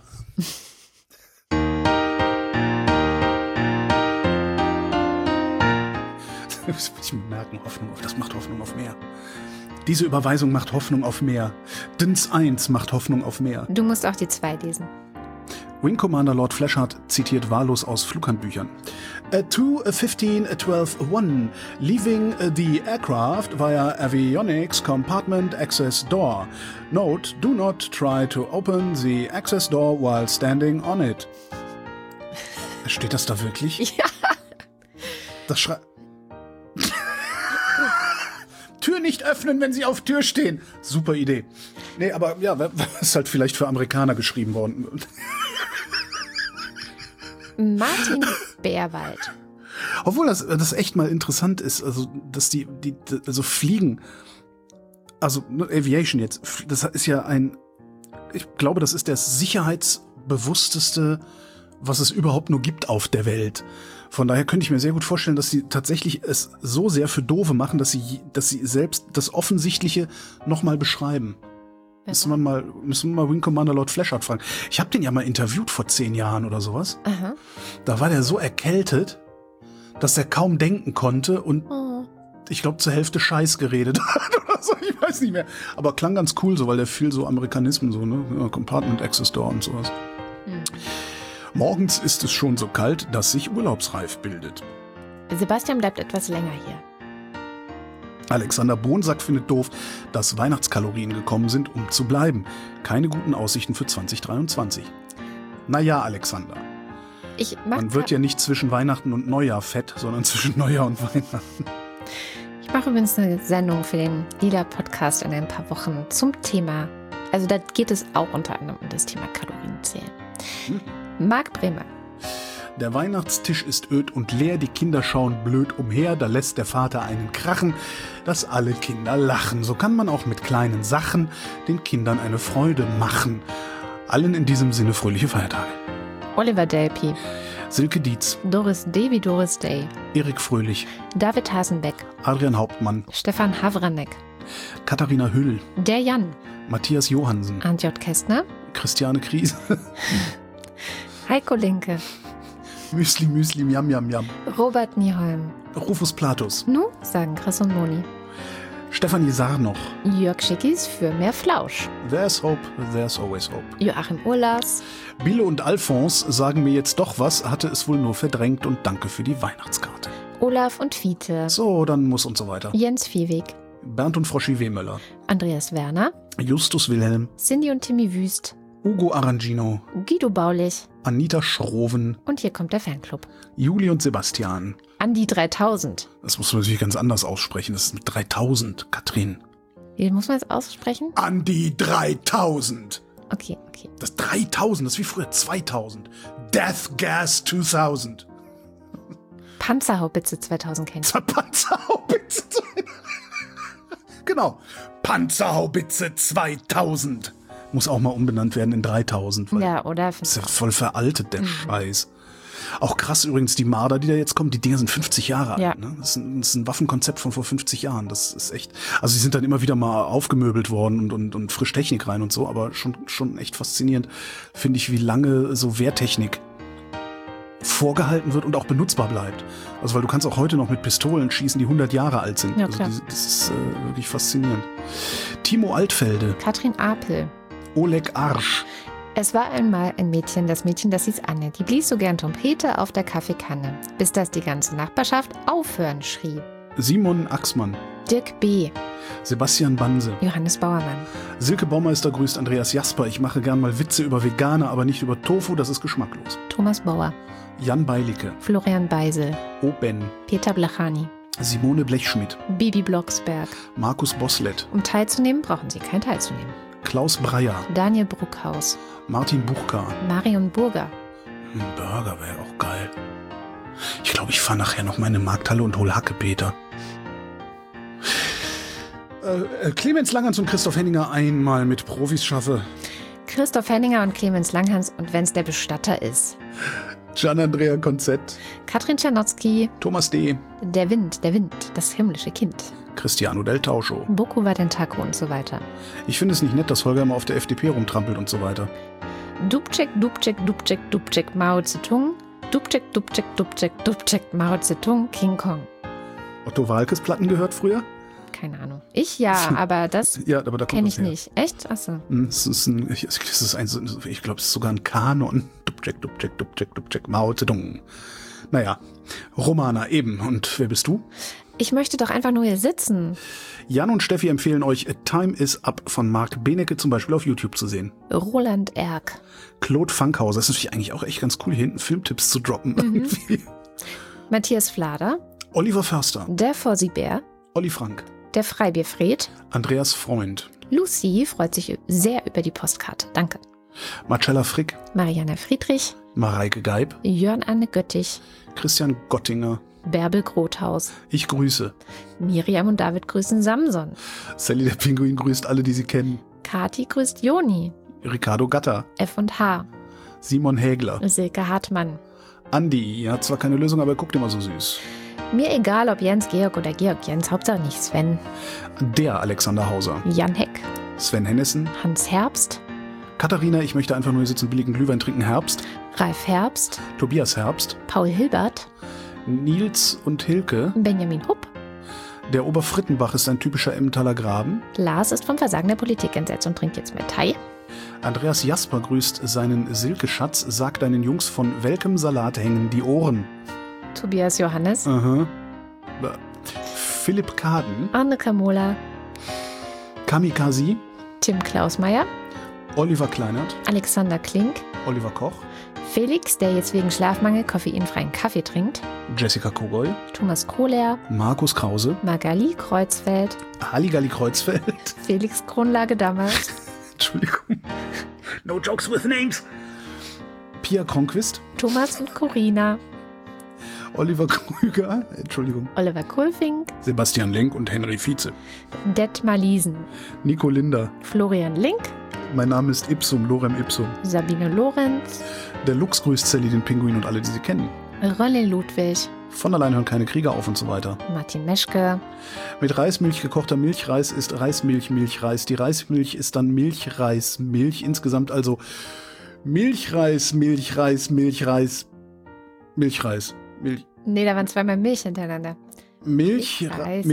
Ich merken, das macht Hoffnung auf mehr. Diese Überweisung macht Hoffnung auf mehr. Dins 1 macht Hoffnung auf mehr. Du musst auch die 2 lesen. Wing Commander Lord Fleshard zitiert wahllos aus Flughandbüchern. 2-15-12-1, leaving the aircraft via avionics compartment access door. Note, do not try to open the access door while standing on it. Steht das da wirklich? Ja. Das schreibt... Tür nicht öffnen, wenn sie auf Tür stehen. Super Idee. Nee, aber ja, ist halt vielleicht für Amerikaner geschrieben worden. Martin Bärwald. Obwohl das echt mal interessant ist, also dass die also Fliegen, also Aviation jetzt, das ist ja ich glaube, das ist das sicherheitsbewussteste, was es überhaupt nur gibt auf der Welt. Von daher könnte ich mir sehr gut vorstellen, dass sie tatsächlich es so sehr für Doofe machen, dass sie selbst das Offensichtliche nochmal beschreiben. Müssen wir mal Wing Commander Lord Fleshard fragen. Ich habe den ja mal interviewt vor 10 Jahren oder sowas. Aha. Da war der so erkältet, dass er kaum denken konnte und ich glaube zur Hälfte Scheiß geredet hat oder so. Ich weiß nicht mehr. Aber klang ganz cool so, weil der viel so Amerikanismen so, ne? Compartment Access Door und sowas. Morgens ist es schon so kalt, dass sich Urlaubsreif bildet. Sebastian bleibt etwas länger hier. Alexander Bonsack findet doof, dass Weihnachtskalorien gekommen sind, um zu bleiben. Keine guten Aussichten für 2023. Naja, Alexander. Man wird ja nicht zwischen Weihnachten und Neujahr fett, sondern zwischen Neujahr und Weihnachten. Ich mache übrigens eine Sendung für den Lila-Podcast in ein paar Wochen zum Thema. Also da geht es auch unter anderem um das Thema Kalorienzählen. Marc Bremer. Der Weihnachtstisch ist öd und leer, die Kinder schauen blöd umher, da lässt der Vater einen krachen, dass alle Kinder lachen. So kann man auch mit kleinen Sachen den Kindern eine Freude machen. Allen in diesem Sinne fröhliche Feiertage. Oliver Delpi. Silke Dietz. Doris D. wie Doris Day. Erik Fröhlich. David Hasenbeck. Adrian Hauptmann. Stefan Havranek. Katharina Hüll. Der Jan. Matthias Johansen. Arndt J. Kästner. Christiane Krise. Heiko Linke. Müsli, Müsli, Miam, Miam, Miam. Robert Nieholm. Rufus Platus. Nu, sagen Chris und Moni. Stefanie Sarnoch. Jörg Schickis für mehr Flausch. There's hope, there's always hope. Joachim Urlas. Bille und Alphonse sagen mir jetzt doch was, hatte es wohl nur verdrängt und danke für die Weihnachtskarte. Olaf und Fiete. So, dann muss und so weiter. Jens Viehweg. Bernd und Froschi Wehmöller. Andreas Werner. Justus Wilhelm. Cindy und Timmy Wüst. Ugo Arangino. Guido Baulich. Anita Schroven. Und hier kommt der Fanclub. Juli und Sebastian. Andi 3000. Das muss man natürlich ganz anders aussprechen. Das ist mit 3000, Katrin. Wie muss man das aussprechen? Andi 3000. Okay. Das 3000, das ist wie früher 2000. Death Gas 2000. Panzerhaubitze 2000 kennt ihr. Panzerhaubitze 2000. Genau. Panzerhaubitze 2000. Muss auch mal umbenannt werden in 3000. Ja, oder? Das ist ja voll veraltet, der Scheiß. Auch krass übrigens, die Marder, die da jetzt kommen, die Dinger sind 50 Jahre alt. Ne? Das ist ein Waffenkonzept von vor 50 Jahren. Das ist echt, also sie sind dann immer wieder mal aufgemöbelt worden und frisch Technik rein und so, aber schon echt faszinierend, finde ich, wie lange so Wehrtechnik vorgehalten wird und auch benutzbar bleibt. Also weil du kannst auch heute noch mit Pistolen schießen, die 100 Jahre alt sind. Ja, also klar. das ist wirklich faszinierend. Timo Altfelde. Katrin Apel. Oleg Arsch. Es war einmal ein Mädchen, das hieß Anne. Die blies so gern Trompete auf der Kaffeekanne, bis das die ganze Nachbarschaft aufhören schrie. Simon Axmann. Dirk B., Sebastian Banse. Johannes Bauermann. Silke Baumeister grüßt Andreas Jasper. Ich mache gern mal Witze über Veganer, aber nicht über Tofu, das ist geschmacklos. Thomas Bauer. Jan Beilicke. Florian Beisel. Oben. Peter Blachani. Simone Blechschmidt. Bibi Blocksberg. Markus Boslett. Um teilzunehmen, brauchen Sie kein teilzunehmen. Klaus Breyer. Daniel Bruckhaus. Martin Buchka. Marion Burger. Ein Burger wäre auch geil. Ich glaube, ich fahre nachher noch mal in eine Markthalle und hole Hackepeter. Clemens Langhans und Christoph Henninger einmal mit Profis schaffe. Christoph Henninger und Clemens Langhans und wenn's der Bestatter ist. Gian-Andrea Konzett. Katrin Czernotzki. Thomas D. Der Wind, das himmlische Kind. Cristiano del Tauscho. Boku Wadentaku und so weiter. Ich finde es nicht nett, dass Holger immer auf der FDP rumtrampelt und so weiter. Dubček, Dubček, Dubček, Dubček, Mao Zedong. Dubček, Dubček, Dubček, Dubček, Mao Zedong, King Kong. Otto Walkes Platten gehört früher? Keine Ahnung. Ich ja, aber das Ja, aber da kenne kommt ich nicht. Echt? Achso. Es ist ich glaube, es ist sogar ein Kanon. Dubček, Dubček, Dubček, Dubček, Mao Zedong. Naja, Romana eben. Und wer bist du? Ich möchte doch einfach nur hier sitzen. Jan und Steffi empfehlen euch A Time Is Up von Marc Benecke zum Beispiel auf YouTube zu sehen. Roland Erck. Claude Fankhauser. Das ist natürlich eigentlich auch echt ganz cool, hier hinten Filmtipps zu droppen. Irgendwie. Matthias Flader. Oliver Förster. Der Fossibär. Olli Frank. Der Freibierfred. Andreas Freund. Lucy freut sich sehr über die Postkarte. Danke. Marcella Frick. Marianne Friedrich. Mareike Geib. Jörn Anne Göttich. Christian Gottinger. Bärbel Grothaus. Ich grüße. Miriam und David grüßen Samson. Sally der Pinguin grüßt alle, die sie kennen. Kati grüßt Joni. Ricardo Gatter. F&H. Simon Hägler. Silke Hartmann. Andi. Hat zwar keine Lösung, aber er guckt immer so süß. Mir egal, ob Jens Georg oder Georg Jens, Hauptsache nicht Sven. Der Alexander Hauser. Jan Heck. Sven Hennissen. Hans Herbst. Katharina, ich möchte einfach nur hier sitzen, billigen Glühwein trinken, Herbst. Ralf Herbst. Tobias Herbst. Paul Hilbert. Nils und Hilke. Benjamin Hupp. Der Oberfrittenbach ist ein typischer Emmentaler Graben. Lars ist vom Versagen der Politik entsetzt und trinkt jetzt mehr Thai. Andreas Jasper grüßt seinen Silkeschatz, sagt deinen Jungs von welchem Salat hängen die Ohren. Tobias Johannes. Aha. Philipp Kaden. Arne Kamola. Kamikaze. Tim Klausmeier. Oliver Kleinert. Alexander Klink. Oliver Koch. Felix, der jetzt wegen Schlafmangel koffeinfreien Kaffee trinkt. Jessica Kogoy. Thomas Kohler. Markus Krause. Magali Kreuzfeld. Halligalli Kreuzfeld. Felix Kronlage damals. Entschuldigung. No jokes with names. Pia Kronquist. Thomas und Corina. Oliver Krüger. Entschuldigung. Oliver Kulfink. Sebastian Lenk und Henry Vize. Detmar Liesen. Nico Linder. Florian Link. Mein Name ist Ipsum, Lorem Ipsum. Sabine Lorenz. Der Lux grüßt Sally den Pinguin und alle, die sie kennen. Ronny Ludwig. Von allein hören keine Krieger auf und so weiter. Martin Meschke. Mit Reismilch gekochter Milchreis ist Reismilch Milchreis. Die Reismilch ist dann Milchreis Milch. Insgesamt also Milchreis, Milchreis, Milchreis, Milchreis, Milch. Nee, da waren zweimal Milch hintereinander. Milchreis,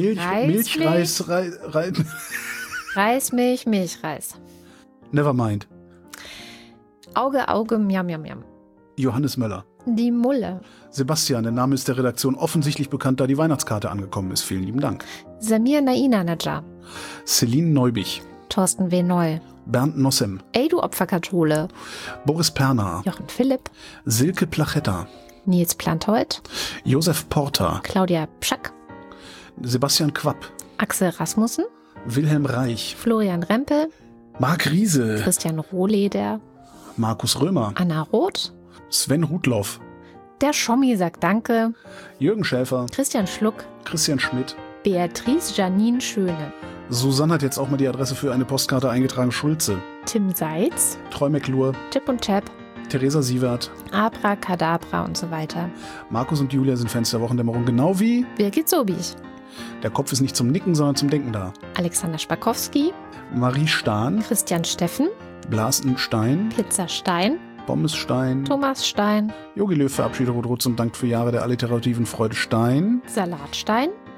Reismilch, Milchreis. Never mind. Auge, Auge, Miam, Miam, Miam. Johannes Möller. Die Mulle. Sebastian, der Name ist der Redaktion offensichtlich bekannt, da die Weihnachtskarte angekommen ist. Vielen lieben Dank. Samir Naina Najar. Celine Neubich. Thorsten W. Noll. Bernd Nossem. Ey, du Opferkathole. Boris Perner. Jochen Philipp. Silke Plachetta. Nils Plantold. Josef Porter. Claudia Pschack. Sebastian Quapp. Axel Rasmussen. Wilhelm Reich. Florian Rempel. Marc Riese. Christian Rohleder. Markus Römer. Anna Roth. Sven Rudloff. Der Schommi sagt Danke. Jürgen Schäfer. Christian Schluck. Christian Schmidt. Beatrice Janine Schöne. Susanne hat jetzt auch mal die Adresse für eine Postkarte eingetragen. Schulze. Tim Seitz. Treu McClure. Chip und Chap. Theresa Sievert. Abracadabra und so weiter. Markus und Julia sind Fans der Wochendämmerung, genau wie Birgit Sobich. der Kopf ist nicht zum Nicken, sondern zum Denken da. Alexander Spakowski. Marie Stahn. Christian Steffen. Blasenstein. Pizza Stein. Pommesstein. Thomas Stein. Jogi Löw verabschiedet Rot-Rot zum Dank für Jahre der alliterativen Freude Stein. Salatstein.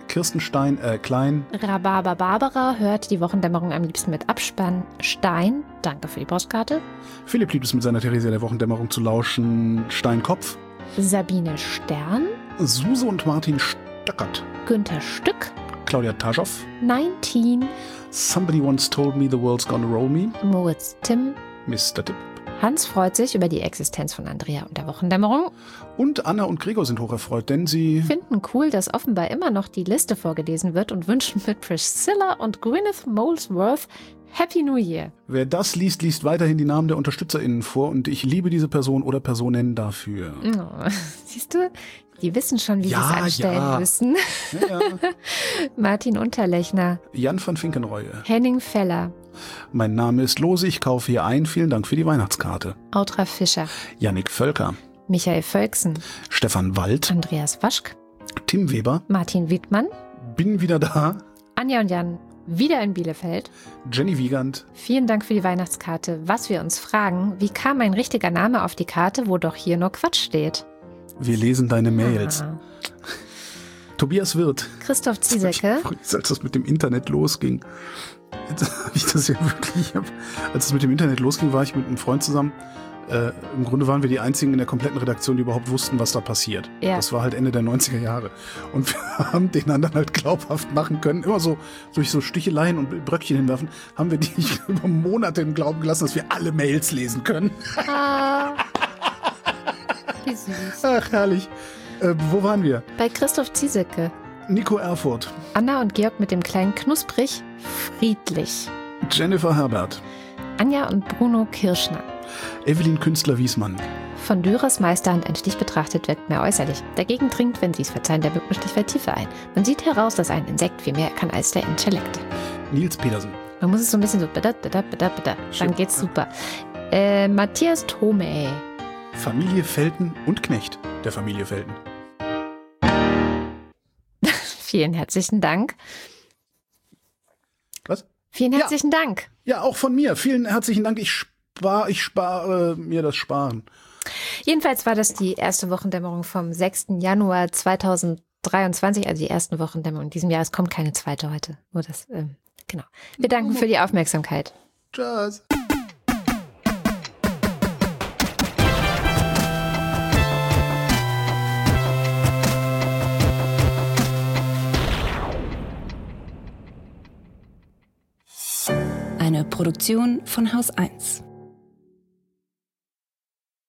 Kirsten Klein. Rhabarber Barbara hört die Wochendämmerung am liebsten mit Abspann. Stein, danke für die Postkarte. Philipp liebt es mit seiner Theresia der Wochendämmerung zu lauschen. Steinkopf. Sabine Stern. Suse und Martin Stöckert. Günther Stück. Claudia Taschow. 19. Somebody once told me the world's gonna roll me. Moritz Timm. Mr. Tipp. Hans freut sich über die Existenz von Andrea und der Wochendämmerung. Und Anna und Gregor sind hocherfreut, denn sie Finden cool, dass offenbar immer noch die Liste vorgelesen wird und wünschen mit Priscilla und Gwyneth Molesworth Happy New Year. Wer das liest, liest weiterhin die Namen der UnterstützerInnen vor und ich liebe diese Person oder Personen dafür. Oh, siehst du, die wissen schon, wie sie es anstellen müssen. Ja. Martin Unterlechner. Jan van Finkenreue. Henning Feller. Mein Name ist Lose, ich kaufe hier ein. Vielen Dank für die Weihnachtskarte. Autra Fischer. Jannik Völker. Michael Völksen. Stefan Wald. Andreas Waschk. Tim Weber. Martin Wittmann. Bin wieder da. Anja und Jan. Wieder in Bielefeld. Jenny Wiegand. Vielen Dank für die Weihnachtskarte. Was wir uns fragen, wie kam ein richtiger Name auf die Karte, wo doch hier nur Quatsch steht? Wir lesen deine Mails. Ah. Tobias Wirth. Christoph Ziesecke. Als das mit dem Internet losging. Jetzt habe ich das ja wirklich. Als es mit dem Internet losging, war ich mit einem Freund zusammen. Im Grunde waren wir die einzigen in der kompletten Redaktion, die überhaupt wussten, was da passiert. Ja. Das war halt Ende der 90er Jahre. Und wir haben den anderen halt glaubhaft machen können. Immer so durch so Sticheleien und Bröckchen hinwerfen, haben wir die über Monate im Glauben gelassen, dass wir alle Mails lesen können. Ah, wie süß. Ach, herrlich. Wo waren wir? Bei Christoph Ziesecke. Nico Erfurt. Anna und Georg mit dem kleinen Knusprig. Friedlich. Jennifer Herbert. Anja und Bruno Kirschner. Evelyn Künstler-Wiesmann. Von Dürers Meisterhand ein Stich betrachtet wirkt mehr äußerlich. Dagegen dringt, wenn Sie es verzeihen, der Mückenstich weit tiefer ein. Man sieht heraus, dass ein Insekt viel mehr kann als der Intellekt. Nils Petersen. Man muss es so ein bisschen so dann geht's super. Matthias Thome. Familie Felten und Knecht der Familie Felten. Vielen herzlichen Dank. Was? Vielen herzlichen Dank. Ja, auch von mir. Vielen herzlichen Dank. Ich spare mir das Sparen. Jedenfalls war das die erste Wochendämmerung vom 6. Januar 2023, also die ersten Wochendämmerung in diesem Jahr. Es kommt keine zweite heute. Nur das, genau. Wir danken für die Aufmerksamkeit. Tschüss. Eine Produktion von Haus 1.